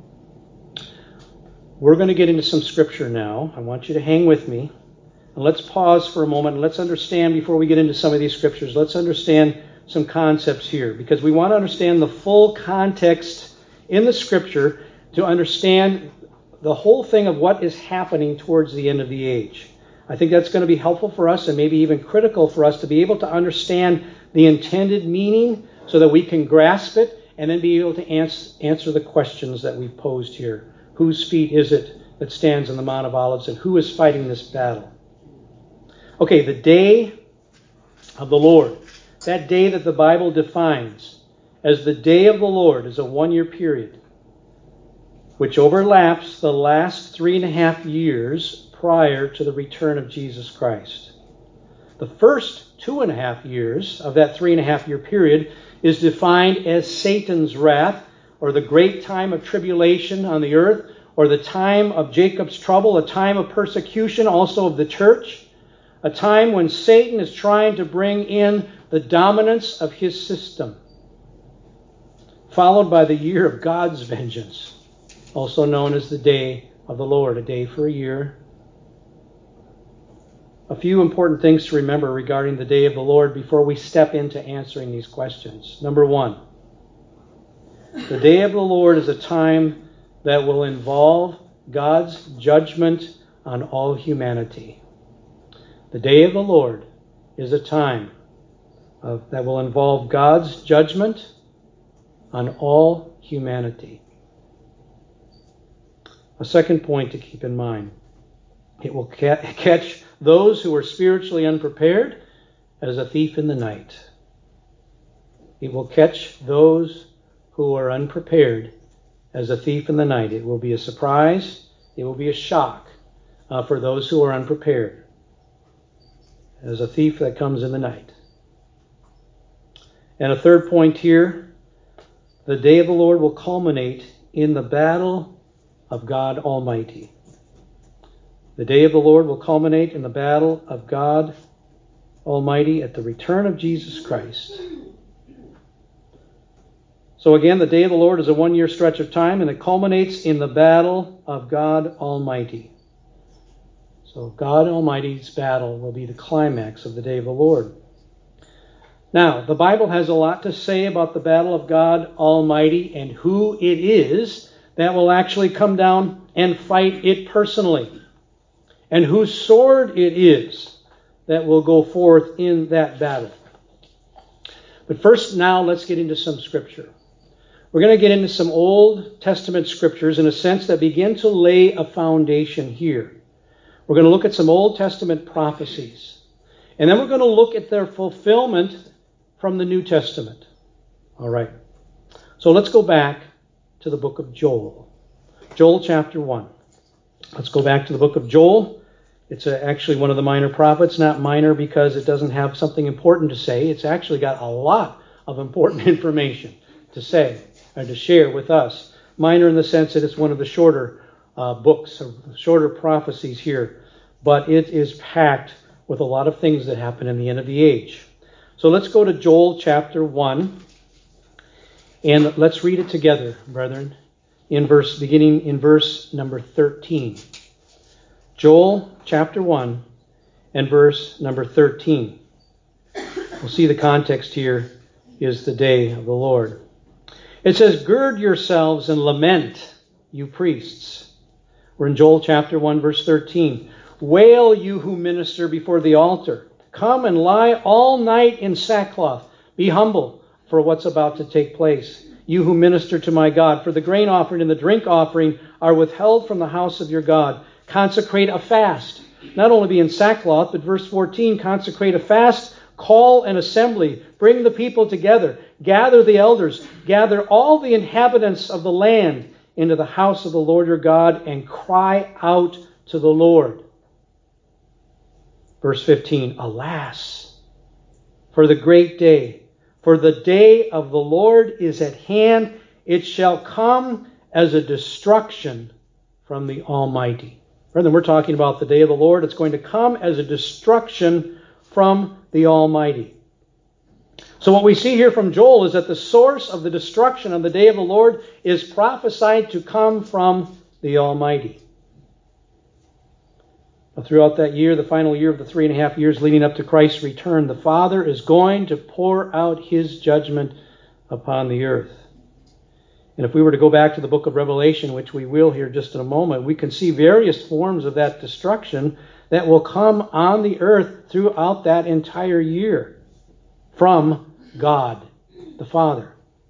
We're going to get into some scripture now. I want you to hang with me. And let's pause for a moment and let's understand before we get into some of these scriptures. Let's understand some concepts here, because we want to understand the full context in the Scripture to understand the whole thing of what is happening towards the end of the age. I think that's going to be helpful for us and maybe even critical for us to be able to understand the intended meaning so that we can grasp it and then be able to ans- answer the questions that we've posed here. Whose feet is it that stands on the Mount of Olives, and who is fighting this battle? Okay, the day of the Lord. That day that the Bible defines as the day of the Lord is a one-year period, which overlaps the last three and a half years prior to the return of Jesus Christ. The first two and a half years of that three and a half year period is defined as Satan's wrath, or the great time of tribulation on the earth, or the time of Jacob's trouble, a time of persecution also of the church, a time when Satan is trying to bring in the dominance of his system, followed by the year of God's vengeance, also known as the day of the Lord, a day for a year. a few important things to remember regarding the day of the Lord before we step into answering these questions. Number one, the day of the Lord is a time that will involve God's judgment on all humanity. The day of the Lord is a time of, that will involve God's judgment on all humanity. A second point to keep in mind. It will ca- catch those who are spiritually unprepared as a thief in the night. It will catch those who are unprepared as a thief in the night. It will be a surprise. It will be a shock uh, for those who are unprepared as a thief that comes in the night. And a third point here, the day of the Lord will culminate in the battle of God Almighty. The day of the Lord will culminate in the battle of God Almighty at the return of Jesus Christ. So again, the day of the Lord is a one-year stretch of time, and it culminates in the battle of God Almighty. So God Almighty's battle will be the climax of the day of the Lord. Now, the Bible has a lot to say about the battle of God Almighty and who it is that will actually come down and fight it personally, and whose sword it is that will go forth in that battle. But first, now, let's get into some Scripture. We're going to get into some Old Testament Scriptures in a sense that begin to lay a foundation here. We're going to look at some Old Testament prophecies. And then we're going to look at their fulfillment from the New Testament. All right. So let's go back to the book of Joel. Joel chapter one. Let's go back to the book of Joel. It's a, actually one of the minor prophets. Not minor because it doesn't have something important to say. It's actually got a lot of important information to say or to share with us. Minor in the sense that it's one of the shorter uh, books, or shorter prophecies here. But it is packed with a lot of things that happen in the end of the age. So let's go to Joel chapter one. And let's read it together, brethren, in verse beginning in verse number thirteen. Joel chapter one and verse number thirteen. We'll see the context here is the day of the Lord. It says, "Gird yourselves and lament, you priests." We're in Joel chapter one, verse thirteen. "Wail, you who minister before the altar. Come and lie all night in sackcloth. Be humble for what's about to take place. You who minister to my God, for the grain offering and the drink offering are withheld from the house of your God. Consecrate a fast." Not only be in sackcloth, but verse fourteen, consecrate a fast, call an assembly, bring the people together, gather the elders, gather all the inhabitants of the land into the house of the Lord your God, and cry out to the Lord. Verse fifteen, alas, for the great day, for the day of the Lord is at hand. It shall come as a destruction from the Almighty. Brethren, we're talking about the day of the Lord. It's going to come as a destruction from the Almighty. So what we see here from Joel is that the source of the destruction on the day of the Lord is prophesied to come from the Almighty. Throughout that year, the final year of the three and a half years leading up to Christ's return, the Father is going to pour out His judgment upon the earth. And if we were to go back to the book of Revelation, which we will here just in a moment, we can see various forms of that destruction that will come on the earth throughout that entire year from God, the Father.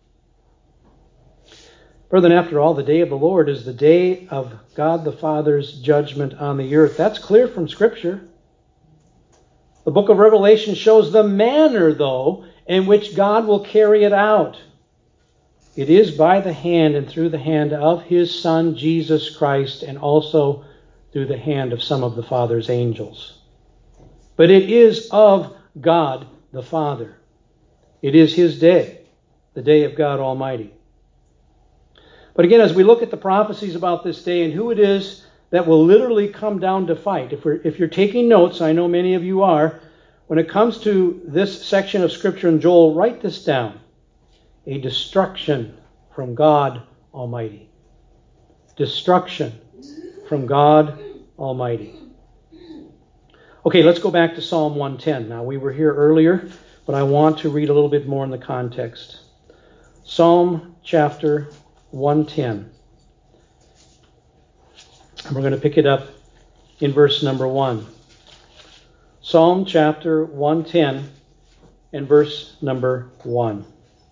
Brethren, after all, the day of the Lord is the day of God the Father's judgment on the earth. That's clear from Scripture. The book of Revelation shows the manner, though, in which God will carry it out. It is by the hand and through the hand of His Son, Jesus Christ, and also through the hand of some of the Father's angels. But it is of God the Father. It is His day, the day of God Almighty. But again, as we look at the prophecies about this day and who it is that will literally come down to fight, if, we're, if you're taking notes, I know many of you are, when it comes to this section of Scripture in Joel, write this down. A destruction from God Almighty. Destruction from God Almighty. Okay, let's go back to Psalm one ten. Now, we were here earlier, but I want to read a little bit more in the context. Psalm chapter one ten. And we're going to pick it up in verse number one. Psalm chapter one ten and verse number one.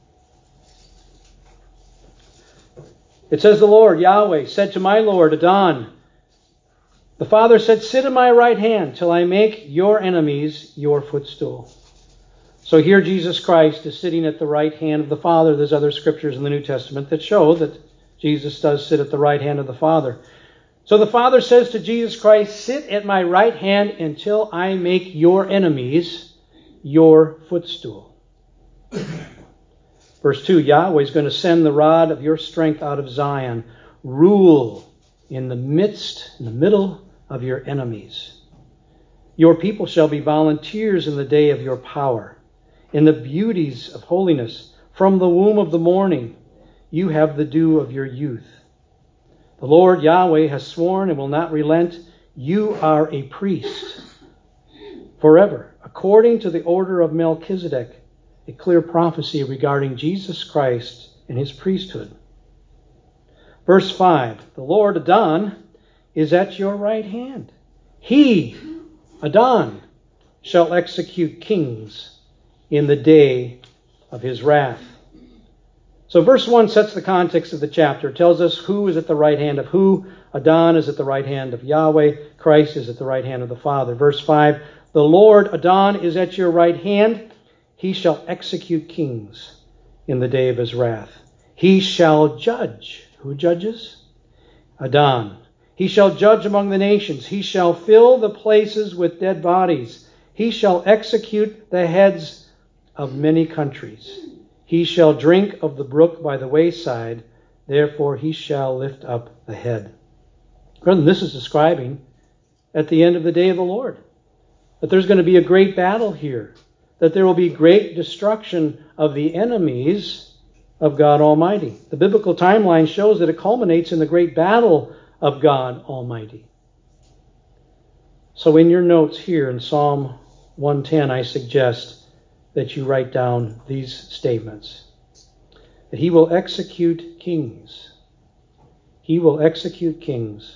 It says, the Lord, Yahweh, said to my Lord, Adon, the Father said, sit at my right hand till I make your enemies your footstool. So here Jesus Christ is sitting at the right hand of the Father. There's other scriptures in the New Testament that show that Jesus does sit at the right hand of the Father. So the Father says to Jesus Christ, sit at my right hand until I make your enemies your footstool. Verse two, Yahweh is going to send the rod of your strength out of Zion. Rule in the midst, in the middle of your enemies. Your people shall be volunteers in the day of your power. In the beauties of holiness, from the womb of the morning, you have the dew of your youth. The Lord Yahweh has sworn and will not relent. You are a priest forever, according to the order of Melchizedek, a clear prophecy regarding Jesus Christ and his priesthood. Verse five, the Lord Adon is at your right hand. He, Adon, shall execute kings in the day of his wrath. So verse one sets the context of the chapter. It tells us who is at the right hand of who. Adon is at the right hand of Yahweh. Christ is at the right hand of the Father. Verse five, the Lord Adon is at your right hand. He shall execute kings in the day of his wrath. He shall judge. Who judges? Adon. He shall judge among the nations. He shall fill the places with dead bodies. He shall execute the heads of many countries. He shall drink of the brook by the wayside. Therefore he shall lift up the head. Brethren, this is describing at the end of the day of the Lord, that there's going to be a great battle here, that there will be great destruction of the enemies of God Almighty. The biblical timeline shows that it culminates in the great battle of God Almighty. So in your notes here in Psalm one ten, I suggest that you write down these statements. That he will execute kings. He will execute kings.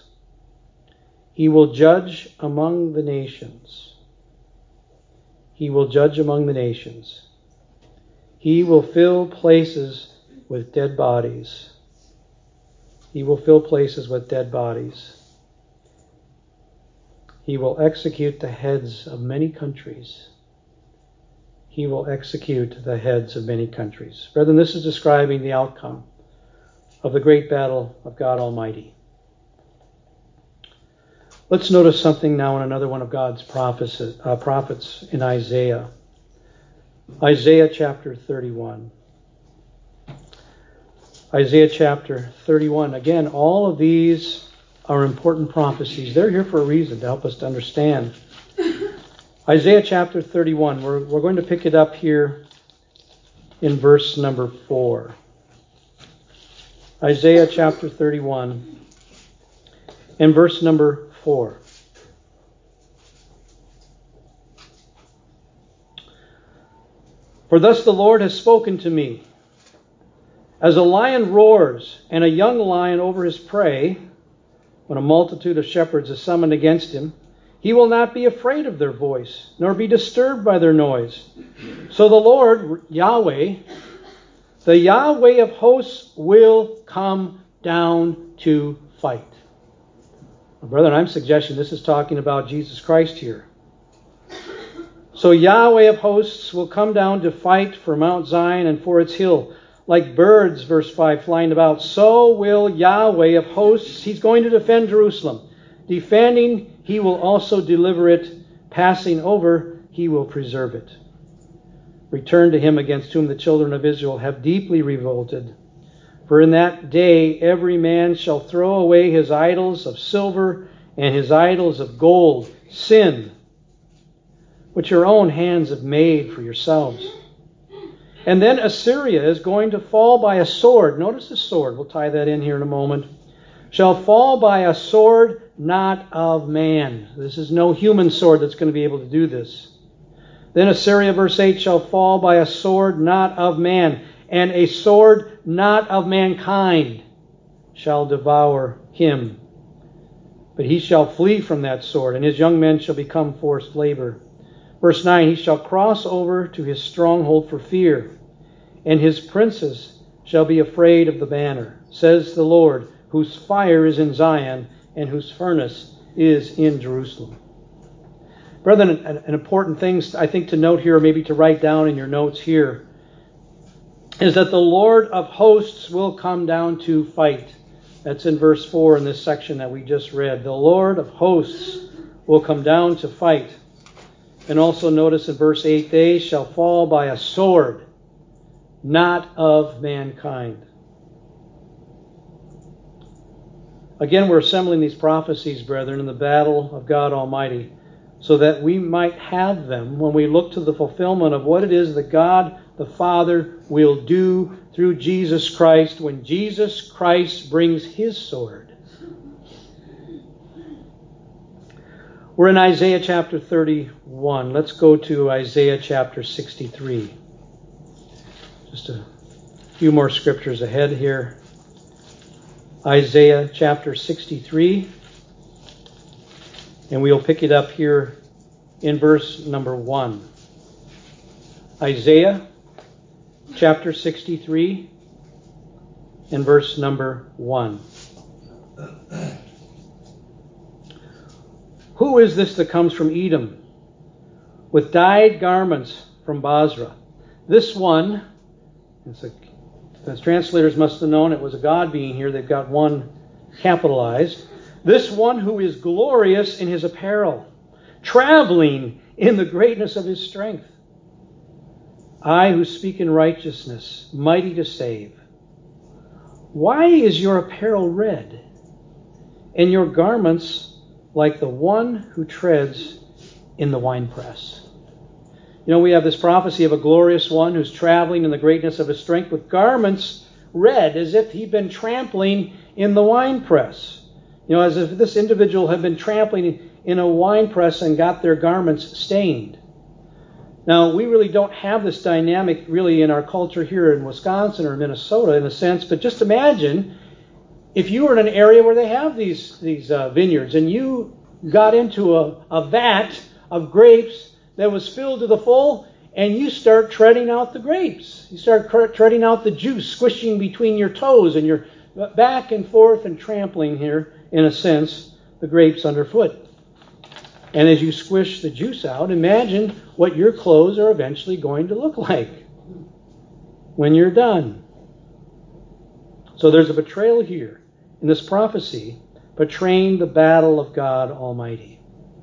He will judge among the nations. He will judge among the nations. He will fill places with dead bodies. He will fill places with dead bodies. He will execute the heads of many countries. He will execute the heads of many countries. Brethren, this is describing the outcome of the great battle of God Almighty. Let's notice something now in another one of God's prophets, uh, prophets in Isaiah. Isaiah chapter thirty-one. Isaiah chapter thirty-one. Again, all of these are important prophecies. They're here for a reason, to help us to understand. Isaiah chapter thirty-one. We're, we're going to pick it up here in verse number four. Isaiah chapter thirty-one and verse number four. For thus the Lord has spoken to me. As a lion roars and a young lion over his prey, when a multitude of shepherds is summoned against him, he will not be afraid of their voice, nor be disturbed by their noise. So the Lord, Yahweh, the Yahweh of hosts, will come down to fight. Well, brethren, I'm suggesting this is talking about Jesus Christ here. So Yahweh of hosts will come down to fight for Mount Zion and for its hill. Like birds, verse five, flying about, so will Yahweh of hosts, he's going to defend Jerusalem. Defending, he will also deliver it. Passing over, he will preserve it. Return to him against whom the children of Israel have deeply revolted. For in that day every man shall throw away his idols of silver and his idols of gold, sin, which your own hands have made for yourselves. And then Assyria is going to fall by a sword. Notice the sword. We'll tie that in here in a moment. shall fall by a sword not of man. This is no human sword that's going to be able to do this. Then Assyria, verse eight, shall fall by a sword not of man, and a sword not of mankind shall devour him. But he shall flee from that sword, and his young men shall become forced labor. Verse nine, he shall cross over to his stronghold for fear, and his princes shall be afraid of the banner, says the Lord, whose fire is in Zion, and whose furnace is in Jerusalem. Brethren, an, an important thing I think to note here, or maybe to write down in your notes here, is that the Lord of hosts will come down to fight. That's in verse four in this section that we just read. The Lord of hosts will come down to fight. And also notice in verse eight, they shall fall by a sword, not of mankind. Again, we're assembling these prophecies, brethren, in the battle of God Almighty, so that we might have them when we look to the fulfillment of what it is that God the Father will do through Jesus Christ when Jesus Christ brings his sword. We're in Isaiah chapter thirty-one. Let's go to Isaiah chapter sixty-three. Just a few more scriptures ahead here. Isaiah chapter sixty-three. And we'll pick it up here in verse number one. Isaiah chapter sixty-three and verse number one. Who is this that comes from Edom with dyed garments from Basra? This one, it's a, as translators must have known it was a God being here. They've got one capitalized. This one who is glorious in his apparel, traveling in the greatness of his strength. I who speak in righteousness, mighty to save. Why is your apparel red, and your garments like the one who treads in the winepress? You know, we have this prophecy of a glorious one who's traveling in the greatness of his strength with garments red, as if he'd been trampling in the winepress. You know, as if this individual had been trampling in a winepress and got their garments stained. Now, we really don't have this dynamic really in our culture here in Wisconsin or Minnesota in a sense, but just imagine if you were in an area where they have these, these uh, vineyards and you got into a, a vat of grapes that was filled to the full, and you start treading out the grapes. You start cr- treading out the juice, squishing between your toes, and you're back and forth and trampling here, in a sense, the grapes underfoot. And as you squish the juice out, imagine what your clothes are eventually going to look like when you're done. So there's a betrayal here in this prophecy, portraying the battle of God Almighty.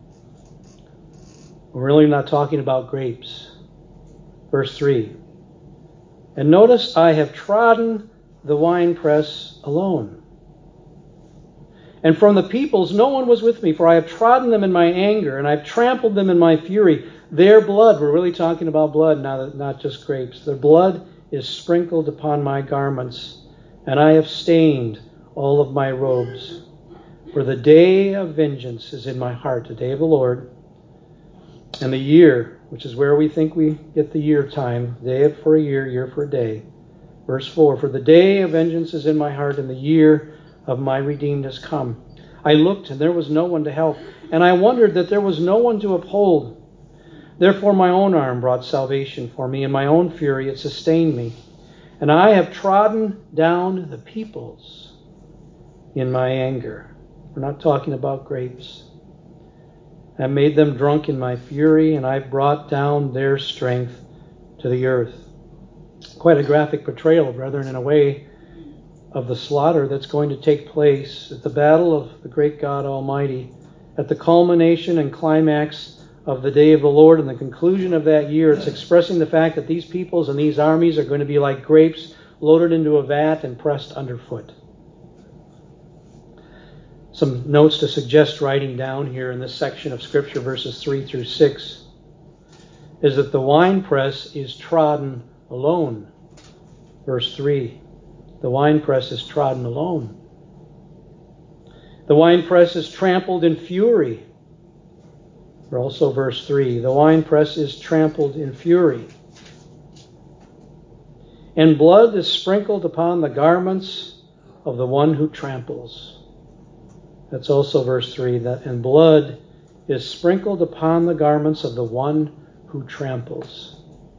We're really not talking about grapes. Verse three. And notice, I have trodden the winepress alone. And from the peoples no one was with me, for I have trodden them in my anger, and I have trampled them in my fury. Their blood, we're really talking about blood, not, not just grapes. Their blood is sprinkled upon my garments, and I have stained all of my robes. For the day of vengeance is in my heart, the day of the Lord. And the year, which is where we think we get the year time, day for a year, year for a day. Verse four, for the day of vengeance is in my heart, and the year of my redeemed has come. I looked, and there was no one to help, and I wondered that there was no one to uphold. Therefore my own arm brought salvation for me, and my own fury it sustained me. And I have trodden down the peoples in my anger. We're not talking about grapes. I made them drunk in my fury, and I brought down their strength to the earth. Quite a graphic portrayal, brethren, in a way, of the slaughter that's going to take place at the battle of the great God Almighty, at the culmination and climax of the day of the Lord and the conclusion of that year. It's expressing the fact that these peoples and these armies are going to be like grapes loaded into a vat and pressed underfoot. Some notes to suggest writing down here in this section of Scripture, verses three through six, is that the winepress is trodden alone. Verse three, the winepress is trodden alone. The winepress is trampled in fury. Or also verse three. The winepress is trampled in fury. And blood is sprinkled upon the garments of the one who tramples. That's also verse three. That, and blood is sprinkled upon the garments of the one who tramples.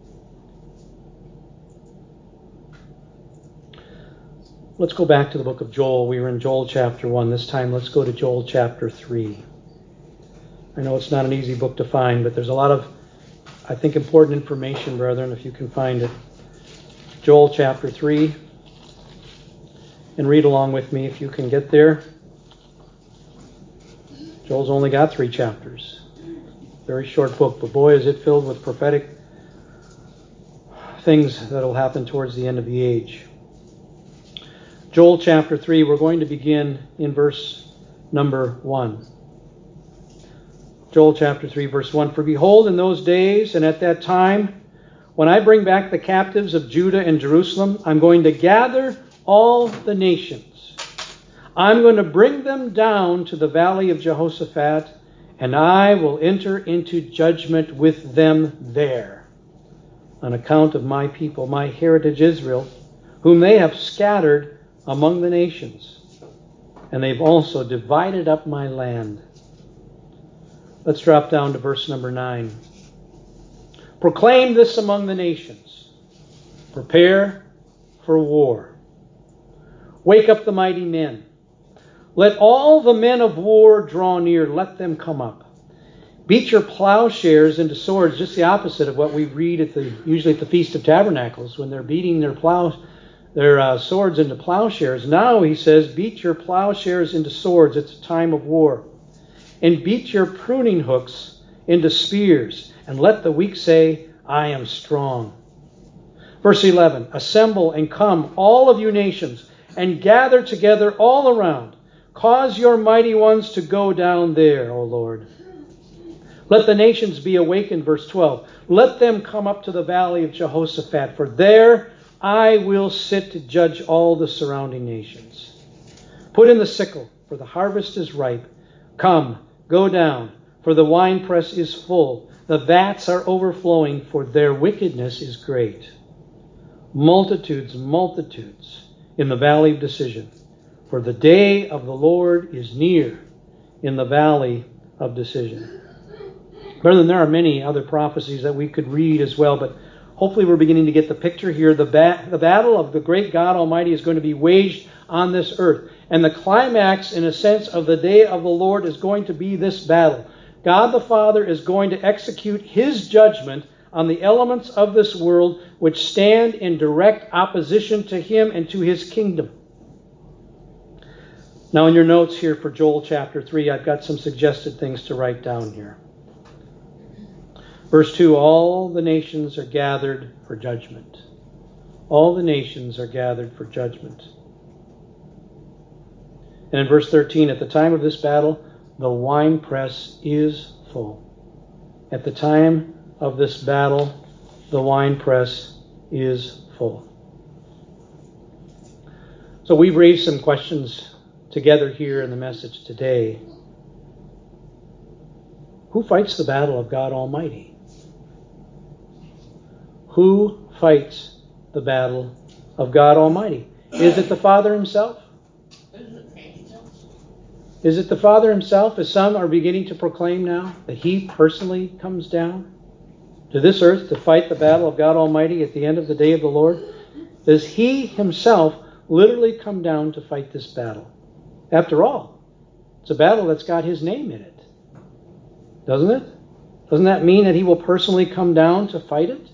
Let's go back to the book of Joel. We were in Joel chapter one. This time let's go to Joel chapter three. I know it's not an easy book to find, but there's a lot of, I think, important information, brethren, if you can find it. Joel chapter three. And read along with me if you can get there. Joel's only got three chapters. Very short book, but boy, is it filled with prophetic things that will happen towards the end of the age. Joel chapter three, we're going to begin in verse number one. Joel chapter three, verse one. For behold, in those days and at that time, when I bring back the captives of Judah and Jerusalem, I'm going to gather all the nations. I'm going to bring them down to the valley of Jehoshaphat, and I will enter into judgment with them there, on account of my people, my heritage Israel, whom they have scattered among the nations, and they've also divided up my land. Let's drop down to verse number nine. Proclaim this among the nations. Prepare for war. Wake up the mighty men. Let all the men of war draw near. Let them come up. Beat your plowshares into swords. Just the opposite of what we read at the usually at the Feast of Tabernacles when they're beating their plow, their uh, swords into plowshares. Now he says, beat your plowshares into swords. It's a time of war. And beat your pruning hooks into spears. And let the weak say, I am strong. Verse eleven. Assemble and come, all of you nations, and gather together all around. Cause your mighty ones to go down there, O Lord. Let the nations be awakened, verse twelve. Let them come up to the valley of Jehoshaphat, for there I will sit to judge all the surrounding nations. Put in the sickle, for the harvest is ripe. Come, go down, for the winepress is full. The vats are overflowing, for their wickedness is great. Multitudes, multitudes in the valley of decision. For the day of the Lord is near in the valley of decision. Brethren, there are many other prophecies that we could read as well, but hopefully we're beginning to get the picture here. The, ba- the battle of the great God Almighty is going to be waged on this earth. And the climax, in a sense, of the day of the Lord is going to be this battle. God the Father is going to execute His judgment on the elements of this world which stand in direct opposition to Him and to His kingdom. Now in your notes here for Joel chapter three, I've got some suggested things to write down here. Verse two, all the nations are gathered for judgment. All the nations are gathered for judgment. And in verse thirteen, at the time of this battle, the winepress is full. At the time of this battle, the winepress is full. So we've raised some questions together here in the message today. Who fights the battle of God Almighty? Who fights the battle of God Almighty? Is it the Father Himself? Is it the Father Himself, as some are beginning to proclaim now, that He personally comes down to this earth to fight the battle of God Almighty at the end of the day of the Lord? Does He Himself literally come down to fight this battle? After all, it's a battle that's got His name in it. Doesn't it? Doesn't that mean that He will personally come down to fight it?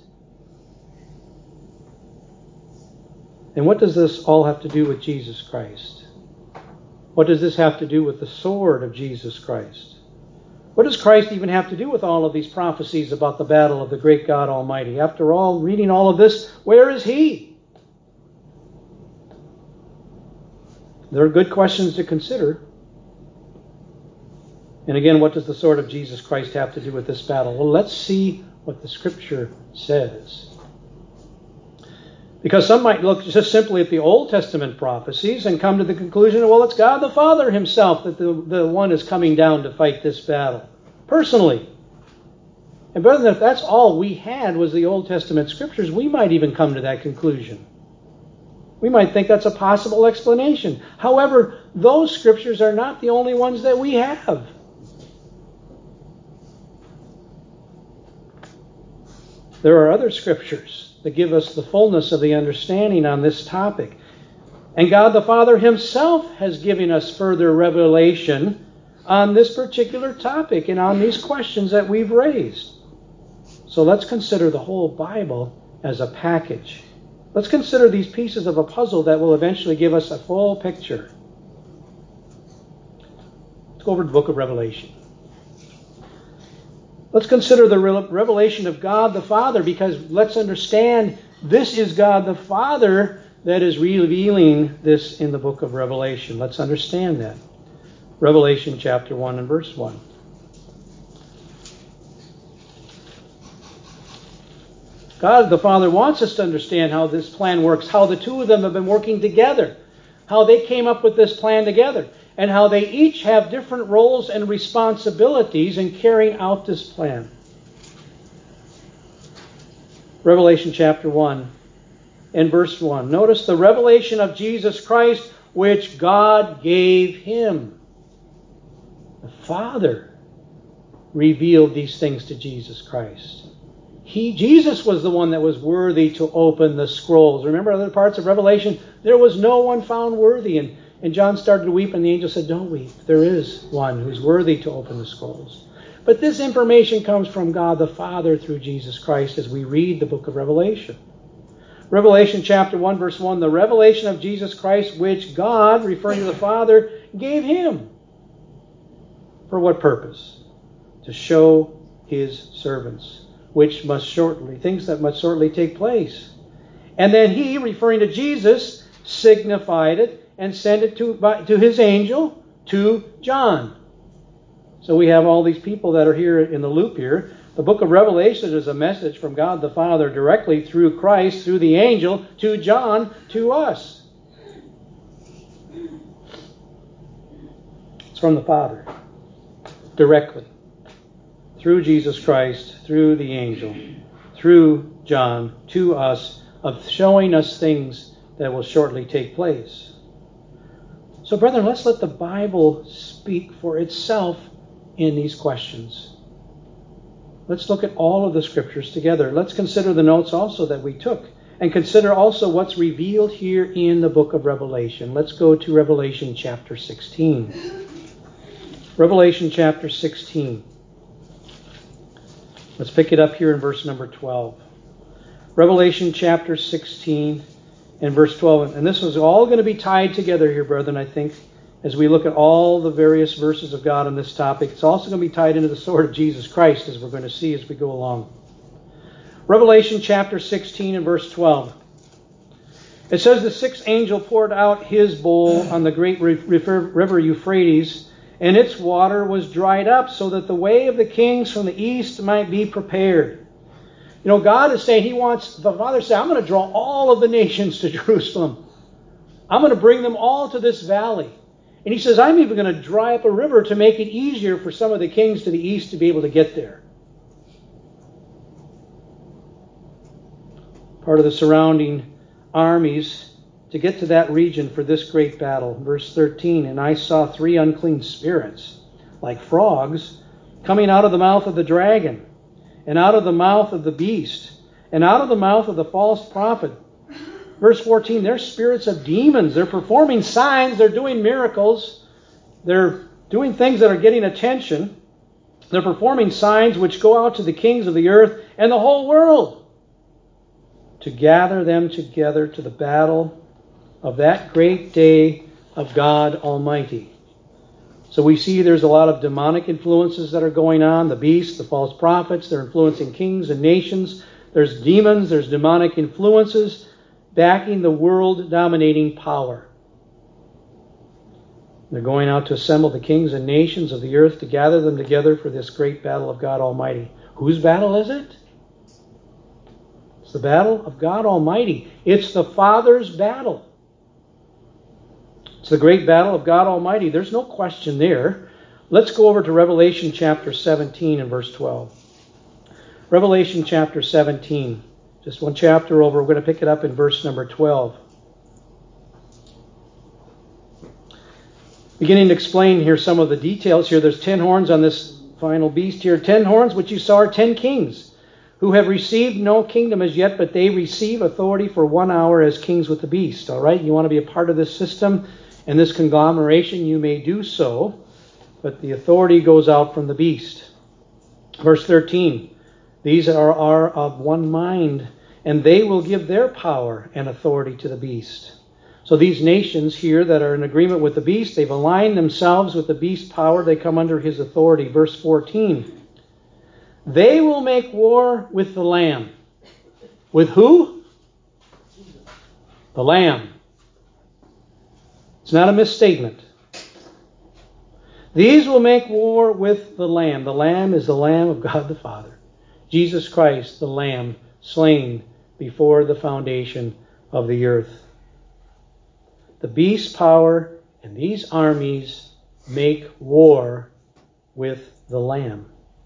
And what does this all have to do with Jesus Christ? What does this have to do with the sword of Jesus Christ? What does Christ even have to do with all of these prophecies about the battle of the great God Almighty? After all, reading all of this, where is He? There are good questions to consider. And again, what does the sword of Jesus Christ have to do with this battle? Well, let's see what the Scripture says. Because some might look just simply at the Old Testament prophecies and come to the conclusion, well, it's God the Father himself that the, the one is coming down to fight this battle, personally. And brother, if that's all we had was the Old Testament scriptures, we might even come to that conclusion. We might think that's a possible explanation. However, those scriptures are not the only ones that we have. There are other scriptures that give us the fullness of the understanding on this topic. And God the Father himself has given us further revelation on this particular topic and on these questions that we've raised. So let's consider the whole Bible as a package. Let's consider these pieces of a puzzle that will eventually give us a full picture. Let's go over to the book of Revelation. Let's consider the revelation of God the Father, because let's understand this is God the Father that is revealing this in the book of Revelation. Let's understand that. Revelation chapter one and verse one. God the Father wants us to understand how this plan works, how the two of them have been working together, how they came up with this plan together, and how they each have different roles and responsibilities in carrying out this plan. Revelation chapter one and verse one. Notice the revelation of Jesus Christ, which God gave him. The Father revealed these things to Jesus Christ. He, Jesus was the one that was worthy to open the scrolls. Remember other parts of Revelation? There was no one found worthy. And, and John started to weep, and the angel said, don't weep. There is one who's worthy to open the scrolls. But this information comes from God the Father through Jesus Christ as we read the book of Revelation. Revelation chapter one, verse one, the revelation of Jesus Christ, which God, referring to the Father, gave him. For what purpose? To show his servants, which must shortly, things that must shortly take place. And then he, referring to Jesus, signified it and sent it to, by, to his angel, to John. So we have all these people that are here in the loop here. The book of Revelation is a message from God the Father directly through Christ, through the angel, to John, to us. It's from the Father, directly, through Jesus Christ, through the angel, through John, to us, of showing us things that will shortly take place. So, brethren, let's let the Bible speak for itself in these questions. Let's look at all of the scriptures together. Let's consider the notes also that we took, and consider also what's revealed here in the book of Revelation. Let's go to Revelation chapter sixteen. Revelation chapter sixteen. Let's pick it up here in verse number twelve. Revelation chapter sixteen and verse twelve. And this is all going to be tied together here, brethren, I think, as we look at all the various verses of God on this topic. It's also going to be tied into the sword of Jesus Christ, as we're going to see as we go along. Revelation chapter sixteen and verse twelve. It says, the sixth angel poured out his bowl on the great river Euphrates, and its water was dried up, so that the way of the kings from the east might be prepared. You know, God is saying he wants, the Father said, I'm going to draw all of the nations to Jerusalem. I'm going to bring them all to this valley. And he says, I'm even going to dry up a river to make it easier for some of the kings to the east to be able to get there. Part of the surrounding armies to get to that region for this great battle. Verse thirteen, and I saw three unclean spirits, like frogs, coming out of the mouth of the dragon, and out of the mouth of the beast, and out of the mouth of the false prophet. Verse fourteen, they're spirits of demons. They're performing signs. They're doing miracles. They're doing things that are getting attention. They're performing signs which go out to the kings of the earth and the whole world to gather them together to the battle of that great day of God Almighty. So we see there's a lot of demonic influences that are going on. The beast, the false prophets, they're influencing kings and nations. There's demons, there's demonic influences backing the world-dominating power. They're going out to assemble the kings and nations of the earth to gather them together for this great battle of God Almighty. Whose battle is it? It's the battle of God Almighty. It's the Father's battle. It's the great battle of God Almighty. There's no question there. Let's go over to Revelation chapter seventeen and verse twelve. Revelation chapter seventeen. Just one chapter over. We're going to pick it up in verse number twelve. Beginning to explain here some of the details here. There's ten horns on this final beast here. Ten horns which you saw are ten kings, who have received no kingdom as yet, but they receive authority for one hour as kings with the beast. All right? You want to be a part of this system and this conglomeration, you may do so, but the authority goes out from the beast. Verse thirteen. These are, are of one mind, and they will give their power and authority to the beast. So these nations here that are in agreement with the beast, they've aligned themselves with the beast's power. They come under his authority. Verse fourteen. They will make war with the Lamb. With who? The Lamb. It's not a misstatement. These will make war with the Lamb. The Lamb is the Lamb of God the Father. Jesus Christ, the Lamb, slain before the foundation of the earth. The beast's power and these armies make war with the Lamb.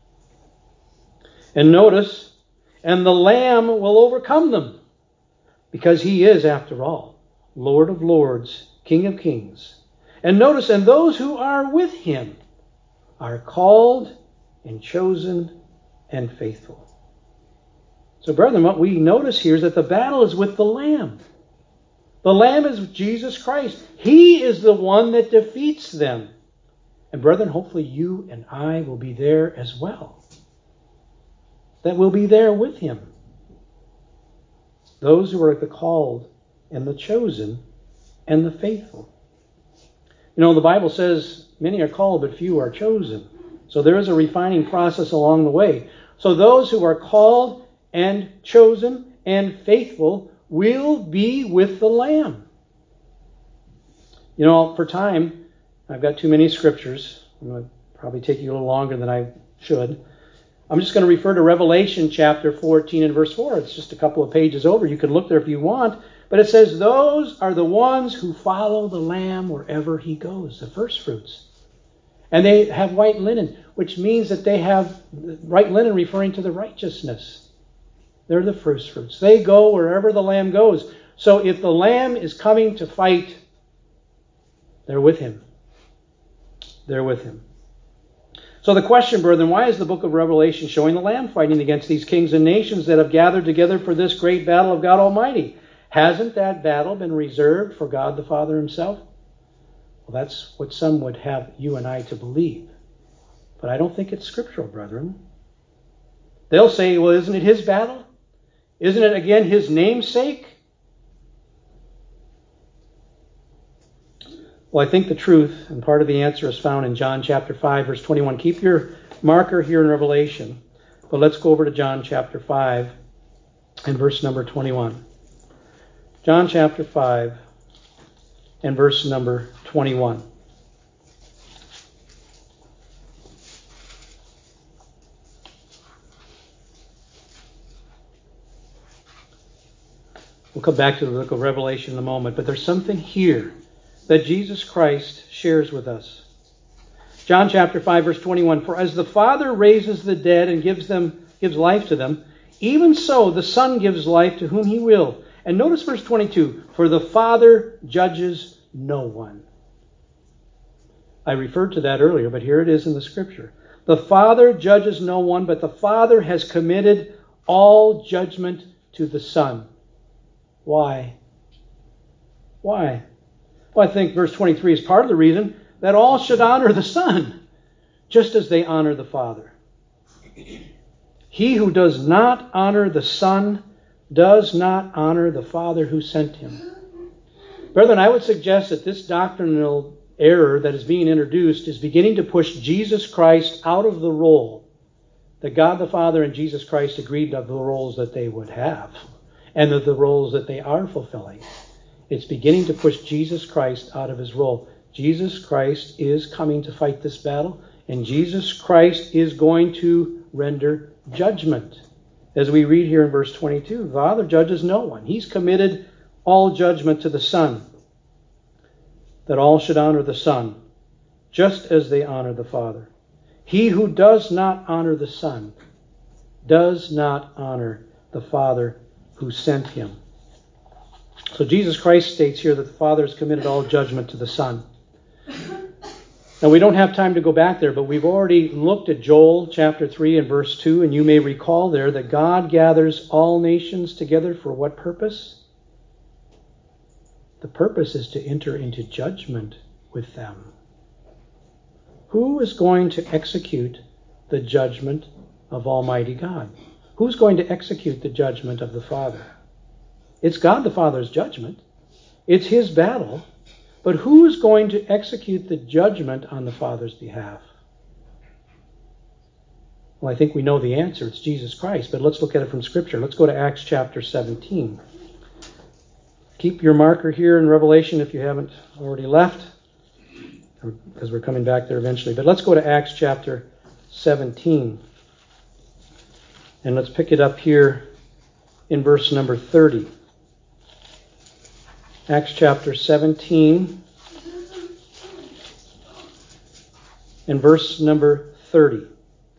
And notice, and the Lamb will overcome them, because he is, after all, Lord of lords, King of kings. And notice, and those who are with him are called and chosen and faithful. So, brethren, what we notice here is that the battle is with the Lamb. The Lamb is Jesus Christ. He is the one that defeats them. And brethren, hopefully you and I will be there as well. That will be there with him. Those who are the called and the chosen and the faithful. You know, the Bible says many are called, but few are chosen. So there is a refining process along the way. So those who are called and chosen and faithful will be with the Lamb. You know, for time, I've got too many scriptures. I'm going to probably take you a little longer than I should. I'm just going to refer to Revelation chapter fourteen and verse four. It's just a couple of pages over. You can look there if you want. But it says, those are the ones who follow the Lamb wherever he goes, the first fruits. And they have white linen, which means that they have white linen referring to the righteousness. They're the first fruits. They go wherever the Lamb goes. So if the Lamb is coming to fight, they're with him. They're with him. So the question, brethren, why is the book of Revelation showing the Lamb fighting against these kings and nations that have gathered together for this great battle of God Almighty? Hasn't that battle been reserved for God the Father himself? Well, that's what some would have you and I to believe. But I don't think it's scriptural, brethren. They'll say, well, isn't it his battle? Isn't it, again, his namesake? Well, I think the truth, and part of the answer is found in John chapter five, verse twenty-one. Keep your marker here in Revelation. But let's go over to John chapter five and verse number twenty-one. John chapter five and verse number twenty-one. We'll come back to the book of Revelation in a moment, but there's something here that Jesus Christ shares with us. John chapter five, verse twenty-one. For as the Father raises the dead and gives them gives life to them, even so the Son gives life to whom he will. And notice verse twenty-two. For the Father judges no one. I referred to that earlier, but here it is in the Scripture. The Father judges no one, but the Father has committed all judgment to the Son. Why? Why? Well, I think verse twenty-three is part of the reason that all should honor the Son, just as they honor the Father. He who does not honor the Son does not honor the Father who sent him. Brethren, I would suggest that this doctrinal error that is being introduced is beginning to push Jesus Christ out of the role that God the Father and Jesus Christ agreed of the roles that they would have and of the roles that they are fulfilling. It's beginning to push Jesus Christ out of his role. Jesus Christ is coming to fight this battle, and Jesus Christ is going to render judgment. As we read here in verse twenty-two, the Father judges no one. He's committed all judgment to the Son, that all should honor the Son, just as they honor the Father. He who does not honor the Son does not honor the Father who sent him. So Jesus Christ states here that the Father has committed all judgment to the Son. Now, we don't have time to go back there, but we've already looked at Joel chapter three and verse two, and you may recall there that God gathers all nations together for what purpose? The purpose is to enter into judgment with them. Who is going to execute the judgment of Almighty God? Who's going to execute the judgment of the Father? It's God the Father's judgment. It's His battle. But who is going to execute the judgment on the Father's behalf? Well, I think we know the answer. It's Jesus Christ. But let's look at it from Scripture. Let's go to Acts chapter seventeen. Keep your marker here in Revelation if you haven't already left, because we're coming back there eventually. But let's go to Acts chapter seventeen. And let's pick it up here in verse number thirty. Acts chapter seventeen and verse number thirty.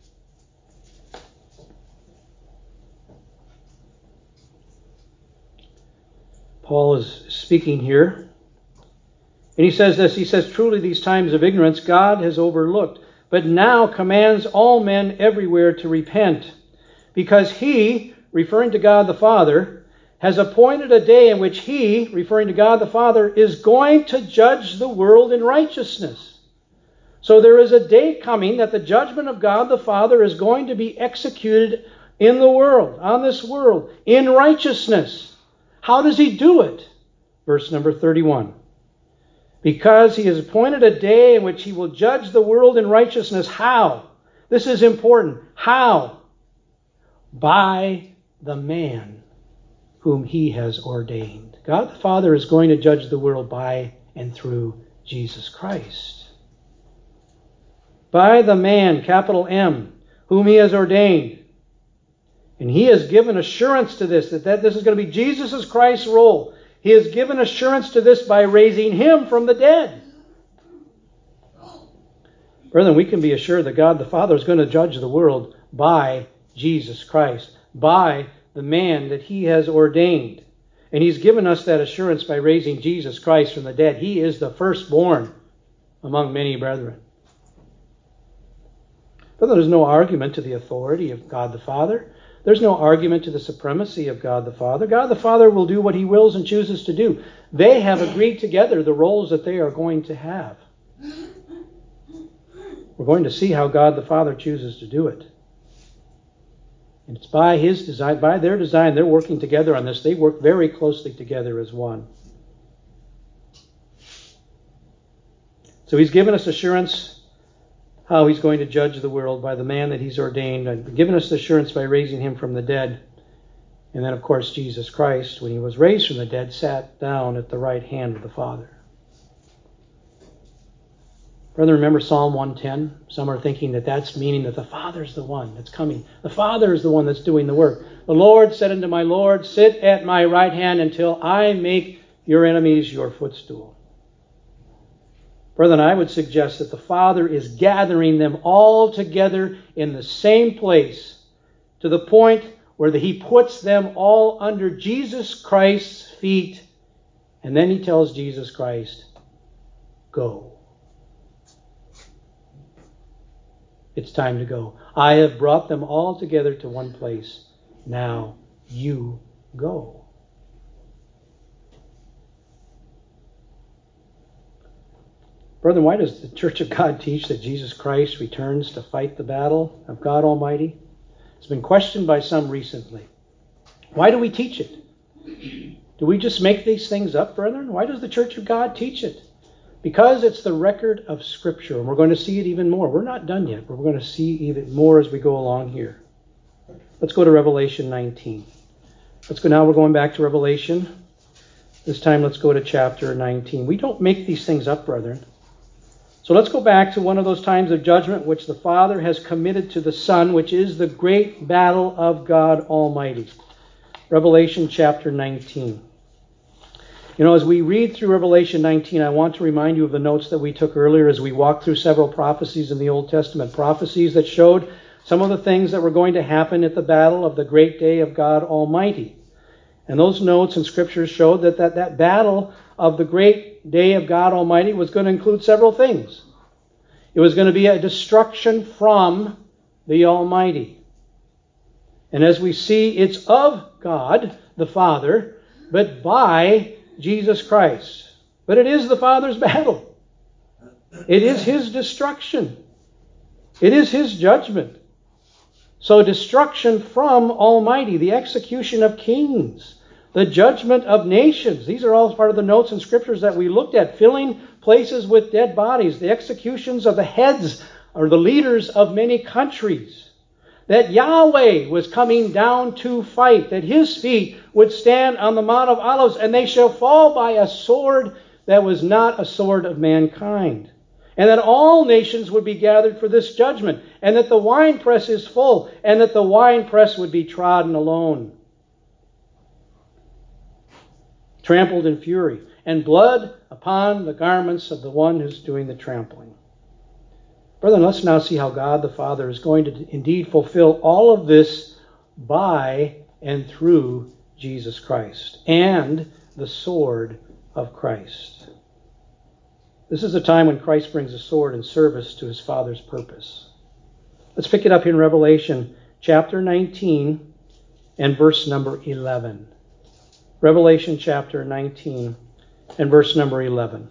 Paul is speaking here. And he says this, he says, "Truly these times of ignorance God has overlooked, but now commands all men everywhere to repent, because He," referring to God the Father, "has appointed a day in which He," referring to God the Father, "is going to judge the world in righteousness." So there is a day coming that the judgment of God the Father is going to be executed in the world, on this world, in righteousness. How does He do it? Verse number thirty-one. "Because He has appointed a day in which He will judge the world in righteousness." How? This is important. How? By the man whom He has ordained. God the Father is going to judge the world by and through Jesus Christ. By the man, capital M, whom He has ordained. And He has given assurance to this, that, that this is going to be Jesus Christ's role. He has given assurance to this by raising Him from the dead. Brethren, we can be assured that God the Father is going to judge the world by Jesus Christ, by the man that He has ordained. And He's given us that assurance by raising Jesus Christ from the dead. He is the firstborn among many brethren. But there's no argument to the authority of God the Father. There's no argument to the supremacy of God the Father. God the Father will do what He wills and chooses to do. They have agreed together the roles that they are going to have. We're going to see how God the Father chooses to do it. And it's by His design, by their design, they're working together on this. They work very closely together as one. So He's given us assurance how He's going to judge the world by the man that He's ordained, and given us assurance by raising Him from the dead. And then, of course, Jesus Christ, when He was raised from the dead, sat down at the right hand of the Father. Brother, remember Psalm one ten? Some are thinking that that's meaning that the Father's the one that's coming. The Father is the one that's doing the work. "The Lord said unto my Lord, sit at my right hand until I make your enemies your footstool." Brethren, I would suggest that the Father is gathering them all together in the same place, to the point where He puts them all under Jesus Christ's feet, and then He tells Jesus Christ, "Go. It's time to go. I have brought them all together to one place. Now you go." Brethren, why does the Church of God teach that Jesus Christ returns to fight the battle of God Almighty? It's been questioned by some recently. Why do we teach it? Do we just make these things up, brethren? Why does the Church of God teach it? Because it's the record of Scripture, and we're going to see it even more. We're not done yet, but we're going to see even more as we go along here. Let's go to Revelation nineteen. Let's go now. We're going back to Revelation. This time, let's go to chapter nineteen. We don't make these things up, brethren. So let's go back to one of those times of judgment which the Father has committed to the Son, which is the great battle of God Almighty. Revelation chapter nineteen. You know, as we read through Revelation nineteen, I want to remind you of the notes that we took earlier as we walked through several prophecies in the Old Testament. Prophecies that showed some of the things that were going to happen at the battle of the great day of God Almighty. And those notes and scriptures showed that that, that battle of the great day of God Almighty was going to include several things. It was going to be a destruction from the Almighty. And as we see, it's of God, the Father, but by Jesus Christ. But it is the Father's battle. It is His destruction. It is His judgment. So destruction from Almighty, the execution of kings, the judgment of nations. These are all part of the notes and scriptures that we looked at. Filling places with dead bodies. The executions of the heads or the leaders of many countries. That Yahweh was coming down to fight. That His feet would stand on the Mount of Olives. And they shall fall by a sword that was not a sword of mankind. And that all nations would be gathered for this judgment. And that the winepress is full. And that the winepress would be trodden alone. Trampled in fury, and blood upon the garments of the one who's doing the trampling. Brethren, let's now see how God the Father is going to indeed fulfill all of this by and through Jesus Christ and the sword of Christ. This is a time when Christ brings a sword in service to His Father's purpose. Let's pick it up in Revelation chapter nineteen and verse number eleven. Revelation chapter nineteen and verse number eleven.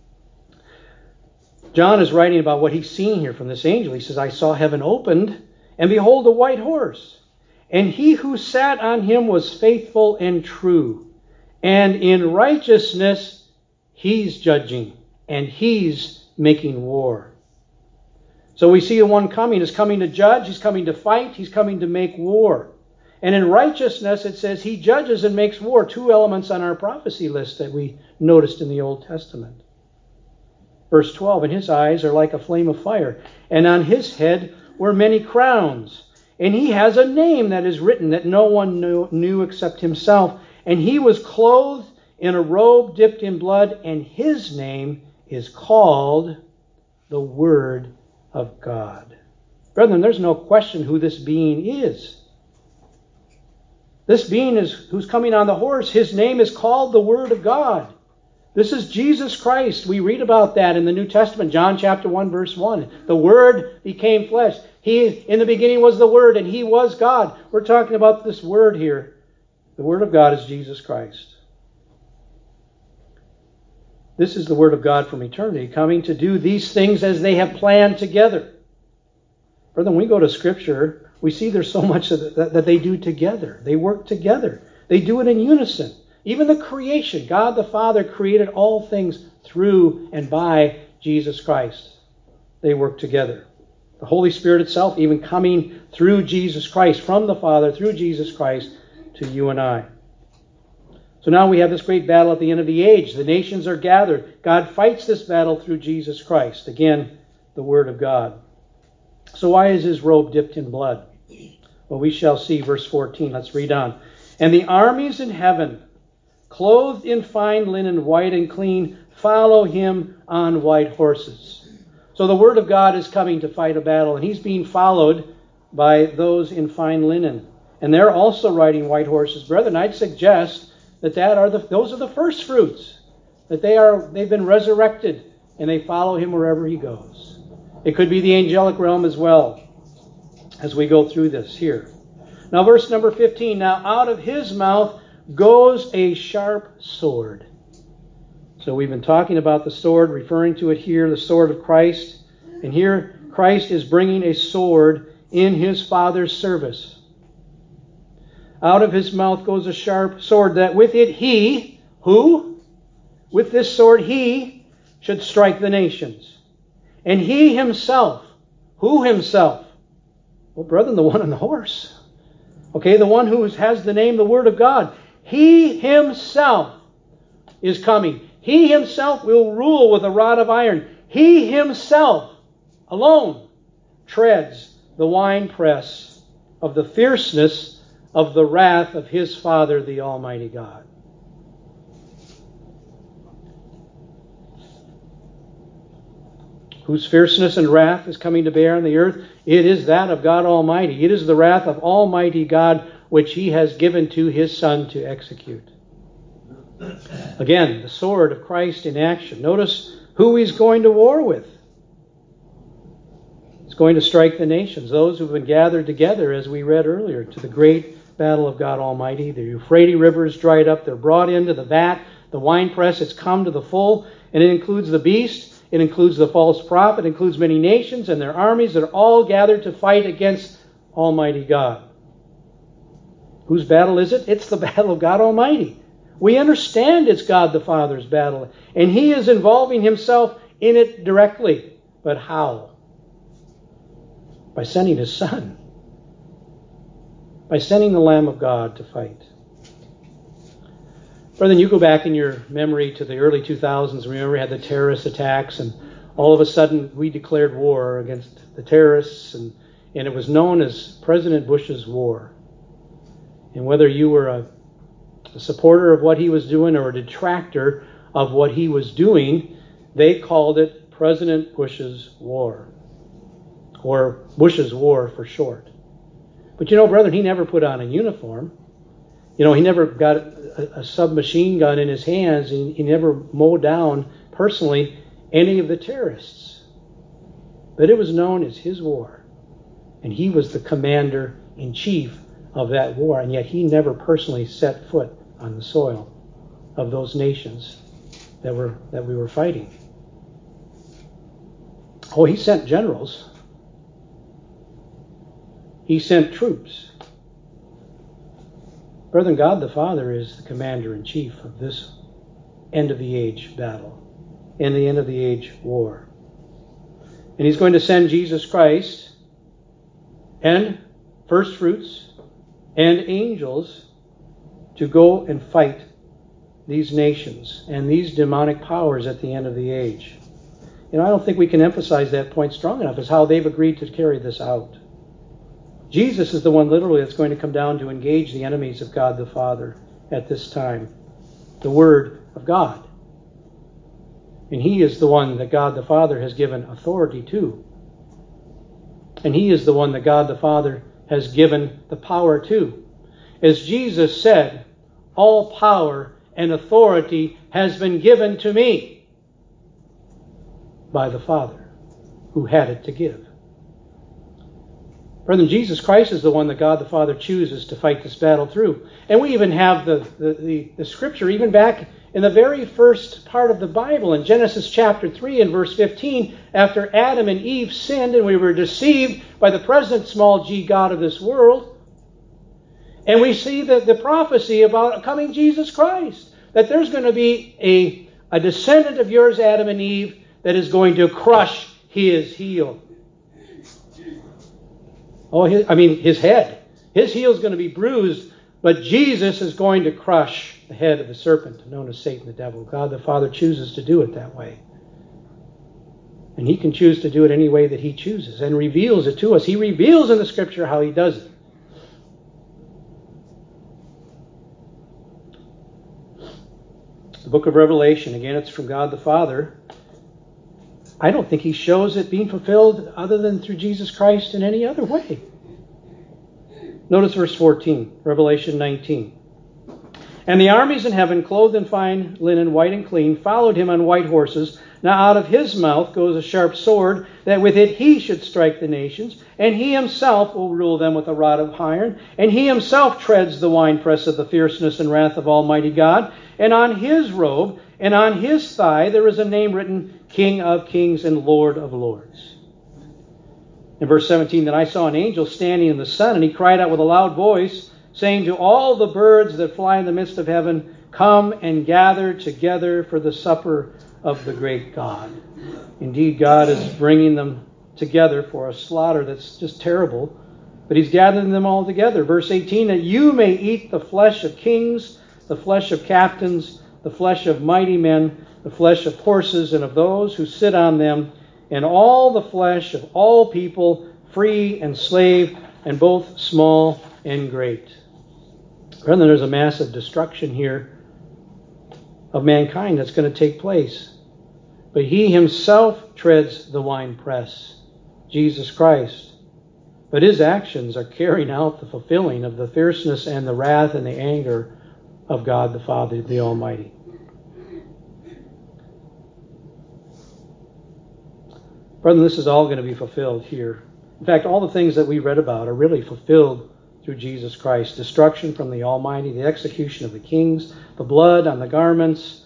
John is writing about what he's seen here from this angel. He says, I saw heaven opened, and behold, a white horse. And he who sat on him was faithful and true. And in righteousness he's judging, and he's making war. So we see the one coming is coming to judge, he's coming to fight, he's coming to make war. And in righteousness, it says he judges and makes war. Two elements on our prophecy list that we noticed in the Old Testament. Verse twelve, and his eyes are like a flame of fire, and on his head were many crowns. And he has a name that is written that no one knew, knew except himself. And he was clothed in a robe dipped in blood, and his name is called the Word of God. Brethren, there's no question who this being is. This being is who's coming on the horse. His name is called the Word of God. This is Jesus Christ. We read about that in the New Testament, John chapter one, verse one. The Word became flesh. He, in the beginning was the Word, and He was God. We're talking about this Word here. The Word of God is Jesus Christ. This is the Word of God from eternity, coming to do these things as they have planned together. Brethren, when we go to Scripture, we see there's so much that, that they do together. They work together. They do it in unison. Even the creation, God the Father created all things through and by Jesus Christ. They work together. The Holy Spirit itself even coming through Jesus Christ, from the Father, through Jesus Christ, to you and I. So now we have this great battle at the end of the age. The nations are gathered. God fights this battle through Jesus Christ. Again, the Word of God. So why is His robe dipped in blood? Well, we shall see verse fourteen. Let's read on. And the armies in heaven, clothed in fine linen, white and clean, follow Him on white horses. So the Word of God is coming to fight a battle, and He's being followed by those in fine linen. And they're also riding white horses. Brethren, I'd suggest that, that are the, those are the first fruits. That they are, they've been resurrected, and they follow Him wherever He goes. It could be the angelic realm as well, as we go through this here. Now verse number fifteen. Now out of His mouth goes a sharp sword. So we've been talking about the sword, referring to it here, the sword of Christ. And here Christ is bringing a sword in His Father's service. Out of His mouth goes a sharp sword, that with it He, who? With this sword He should strike the nations. And He Himself, who Himself? Well, brethren, the one on the horse. Okay, the one who has the name, the Word of God. He Himself is coming. He Himself will rule with a rod of iron. He himself alone treads the winepress of the fierceness of the wrath of his Father, the Almighty God. Whose fierceness and wrath is coming to bear on the earth? It is that of God Almighty. It is the wrath of Almighty God which he has given to his Son to execute. Again, the sword of Christ in action. Notice who he's going to war with. He's going to strike the nations, those who have been gathered together, as we read earlier, to the great battle of God Almighty. The Euphrates River is dried up. They're brought into the vat, the winepress. It's come to the full, and it includes the beast. It includes the false prophet. It includes many nations and their armies that are all gathered to fight against Almighty God. Whose battle is it? It's the battle of God Almighty. We understand it's God the Father's battle, and he is involving himself in it directly. But how? By sending his Son. By sending the Lamb of God to fight. Brethren, you go back in your memory to the early two thousands. Remember, we had the terrorist attacks, and all of a sudden we declared war against the terrorists, and, and it was known as President Bush's war. And whether you were a, a supporter of what he was doing or a detractor of what he was doing, they called it President Bush's war, or Bush's war for short. But you know, brethren, he never put on a uniform. You know, he never got a, a submachine gun in his hands. He, he never mowed down personally any of the terrorists. But it was known as his war. And he was the commander-in-chief of that war. And yet he never personally set foot on the soil of those nations that were that we were fighting. Oh, he sent generals. He sent troops. Brethren, God the Father is the commander-in-chief of this end-of-the-age battle and the end-of-the-age war. And he's going to send Jesus Christ and first fruits and angels to go and fight these nations and these demonic powers at the end of the age. You know, I don't think we can emphasize that point strong enough, is how they've agreed to carry this out. Jesus is the one literally that's going to come down to engage the enemies of God the Father at this time. The Word of God. And he is the one that God the Father has given authority to. And he is the one that God the Father has given the power to. As Jesus said, all power and authority has been given to me by the Father who had it to give. Brethren, Jesus Christ is the one that God the Father chooses to fight this battle through. And we even have the, the, the, the scripture even back in the very first part of the Bible, in Genesis chapter three and verse fifteen, after Adam and Eve sinned and we were deceived by the present small g God of this world. And we see the, the prophecy about coming Jesus Christ, that there's going to be a, a descendant of yours, Adam and Eve, that is going to crush his heel. Oh, his, I mean, his head. His heel is going to be bruised, but Jesus is going to crush the head of the serpent, known as Satan, the devil. God the Father chooses to do it that way. And he can choose to do it any way that he chooses and reveals it to us. He reveals in the scripture how he does it. The book of Revelation, again, it's from God the Father. I don't think he shows it being fulfilled other than through Jesus Christ in any other way. Notice verse fourteen, Revelation nineteen. And the armies in heaven, clothed in fine linen, white and clean, followed him on white horses. Now out of his mouth goes a sharp sword, that with it he should strike the nations, and he himself will rule them with a rod of iron. And he himself treads the winepress of the fierceness and wrath of Almighty God. And on his robe and on his thigh there is a name written, King of Kings and Lord of Lords. In verse seventeen, then I saw an angel standing in the sun, and he cried out with a loud voice, saying to all the birds that fly in the midst of heaven, come and gather together for the supper of the great God. Indeed, God is bringing them together for a slaughter that's just terrible, but he's gathering them all together. Verse eighteen, that you may eat the flesh of kings, the flesh of captains, the flesh of mighty men, the flesh of horses and of those who sit on them, and all the flesh of all people, free and slave, and both small and great. Brethren, there's a massive destruction here of mankind that's going to take place. But he himself treads the winepress, Jesus Christ. But his actions are carrying out the fulfilling of the fierceness and the wrath and the anger of God the Father, the Almighty. Brethren, this is all going to be fulfilled here. In fact, all the things that we read about are really fulfilled through Jesus Christ. Destruction from the Almighty, the execution of the kings, the blood on the garments.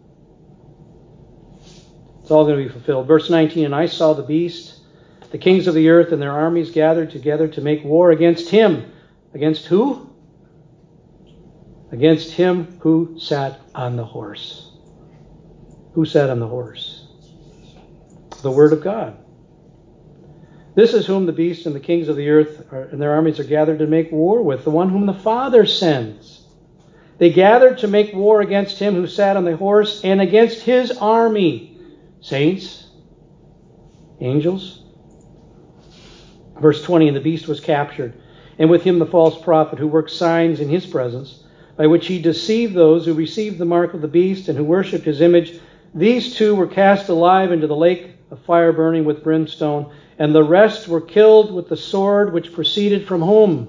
It's all going to be fulfilled. Verse nineteen, and I saw the beast, the kings of the earth and their armies gathered together to make war against him. Against who? Against him who sat on the horse. Who sat on the horse? The Word of God. This is whom the beast and the kings of the earth are, and their armies are gathered to make war with, the one whom the Father sends. They gathered to make war against him who sat on the horse and against his army. Saints, angels. Verse twenty, and the beast was captured, and with him the false prophet who worked signs in his presence, by which he deceived those who received the mark of the beast and who worshipped his image. These two were cast alive into the lake of fire burning with brimstone, and the rest were killed with the sword which proceeded from whom?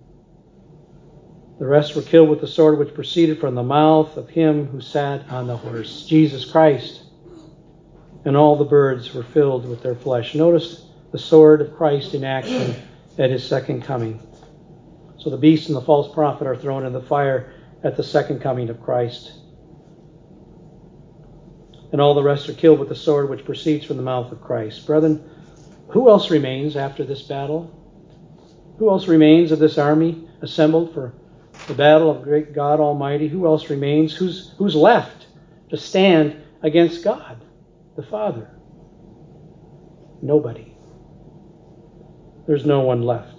The rest were killed with the sword which proceeded from the mouth of him who sat on the horse, Jesus Christ. And all the birds were filled with their flesh. Notice the sword of Christ in action at his second coming. So the beast and the false prophet are thrown in the fire at the second coming of Christ. And all the rest are killed with the sword which proceeds from the mouth of Christ. Brethren, who else remains after this battle? Who else remains of this army assembled for the battle of great God Almighty? Who else remains? Who's, who's left to stand against God, the Father? Nobody. There's no one left.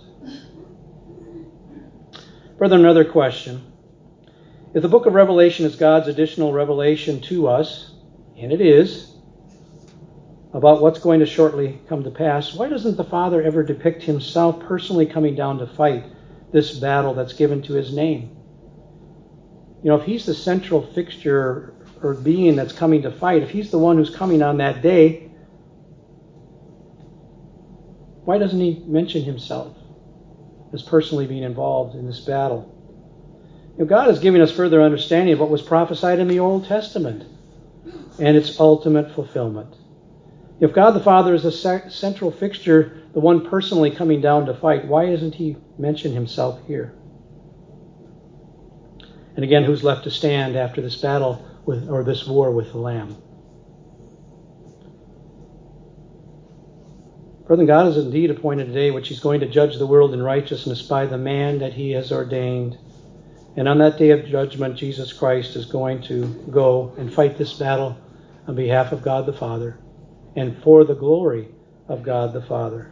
Brethren, another question. If the book of Revelation is God's additional revelation to us, and it is, about what's going to shortly come to pass, why doesn't the Father ever depict himself personally coming down to fight this battle that's given to his name? You know, if he's the central fixture or being that's coming to fight, if he's the one who's coming on that day, why doesn't he mention himself as personally being involved in this battle? You know, God is giving us further understanding of what was prophesied in the Old Testament and its ultimate fulfillment. If God the Father is the central fixture, the one personally coming down to fight, why doesn't he mention himself here? And again, who's left to stand after this battle with, or this war with the Lamb? Brethren, God has indeed appointed a day which he's going to judge the world in righteousness by the man that he has ordained. And on that day of judgment, Jesus Christ is going to go and fight this battle on behalf of God the Father and for the glory of God the Father.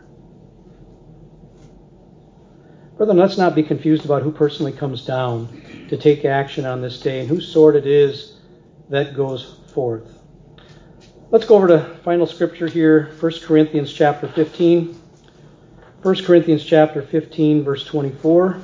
Brethren, let's not be confused about who personally comes down to take action on this day and whose sword it is that goes forth. Let's go over to final scripture here, First Corinthians chapter fifteen. First Corinthians chapter fifteen, verse twenty-four.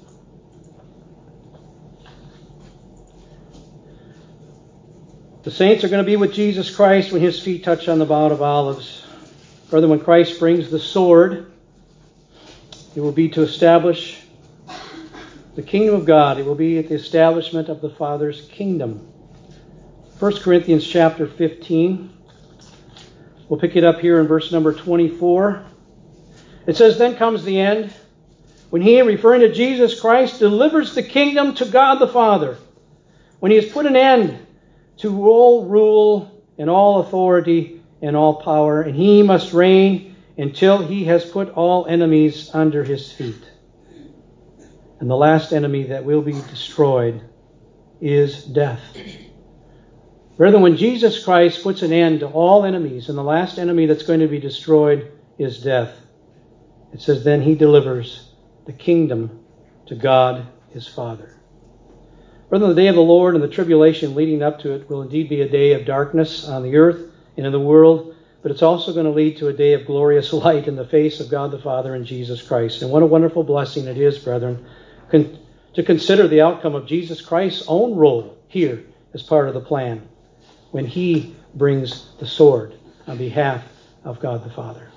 The saints are going to be with Jesus Christ when his feet touch on the Mount of Olives. Brother, when Christ brings the sword, it will be to establish the kingdom of God. It will be at the establishment of the Father's kingdom. First Corinthians chapter fifteen. We'll pick it up here in verse number twenty-four. It says, then comes the end, when he, referring to Jesus Christ, delivers the kingdom to God the Father. When he has put an end to all rule and all authority and all power, and he must reign until he has put all enemies under his feet. And the last enemy that will be destroyed is death. Brethren, when Jesus Christ puts an end to all enemies, and the last enemy that's going to be destroyed is death, it says, then he delivers the kingdom to God his Father. Brethren, the day of the Lord and the tribulation leading up to it will indeed be a day of darkness on the earth and in the world, but it's also going to lead to a day of glorious light in the face of God the Father and Jesus Christ. And what a wonderful blessing it is, brethren, con- to consider the outcome of Jesus Christ's own role here as part of the plan when he brings the sword on behalf of God the Father.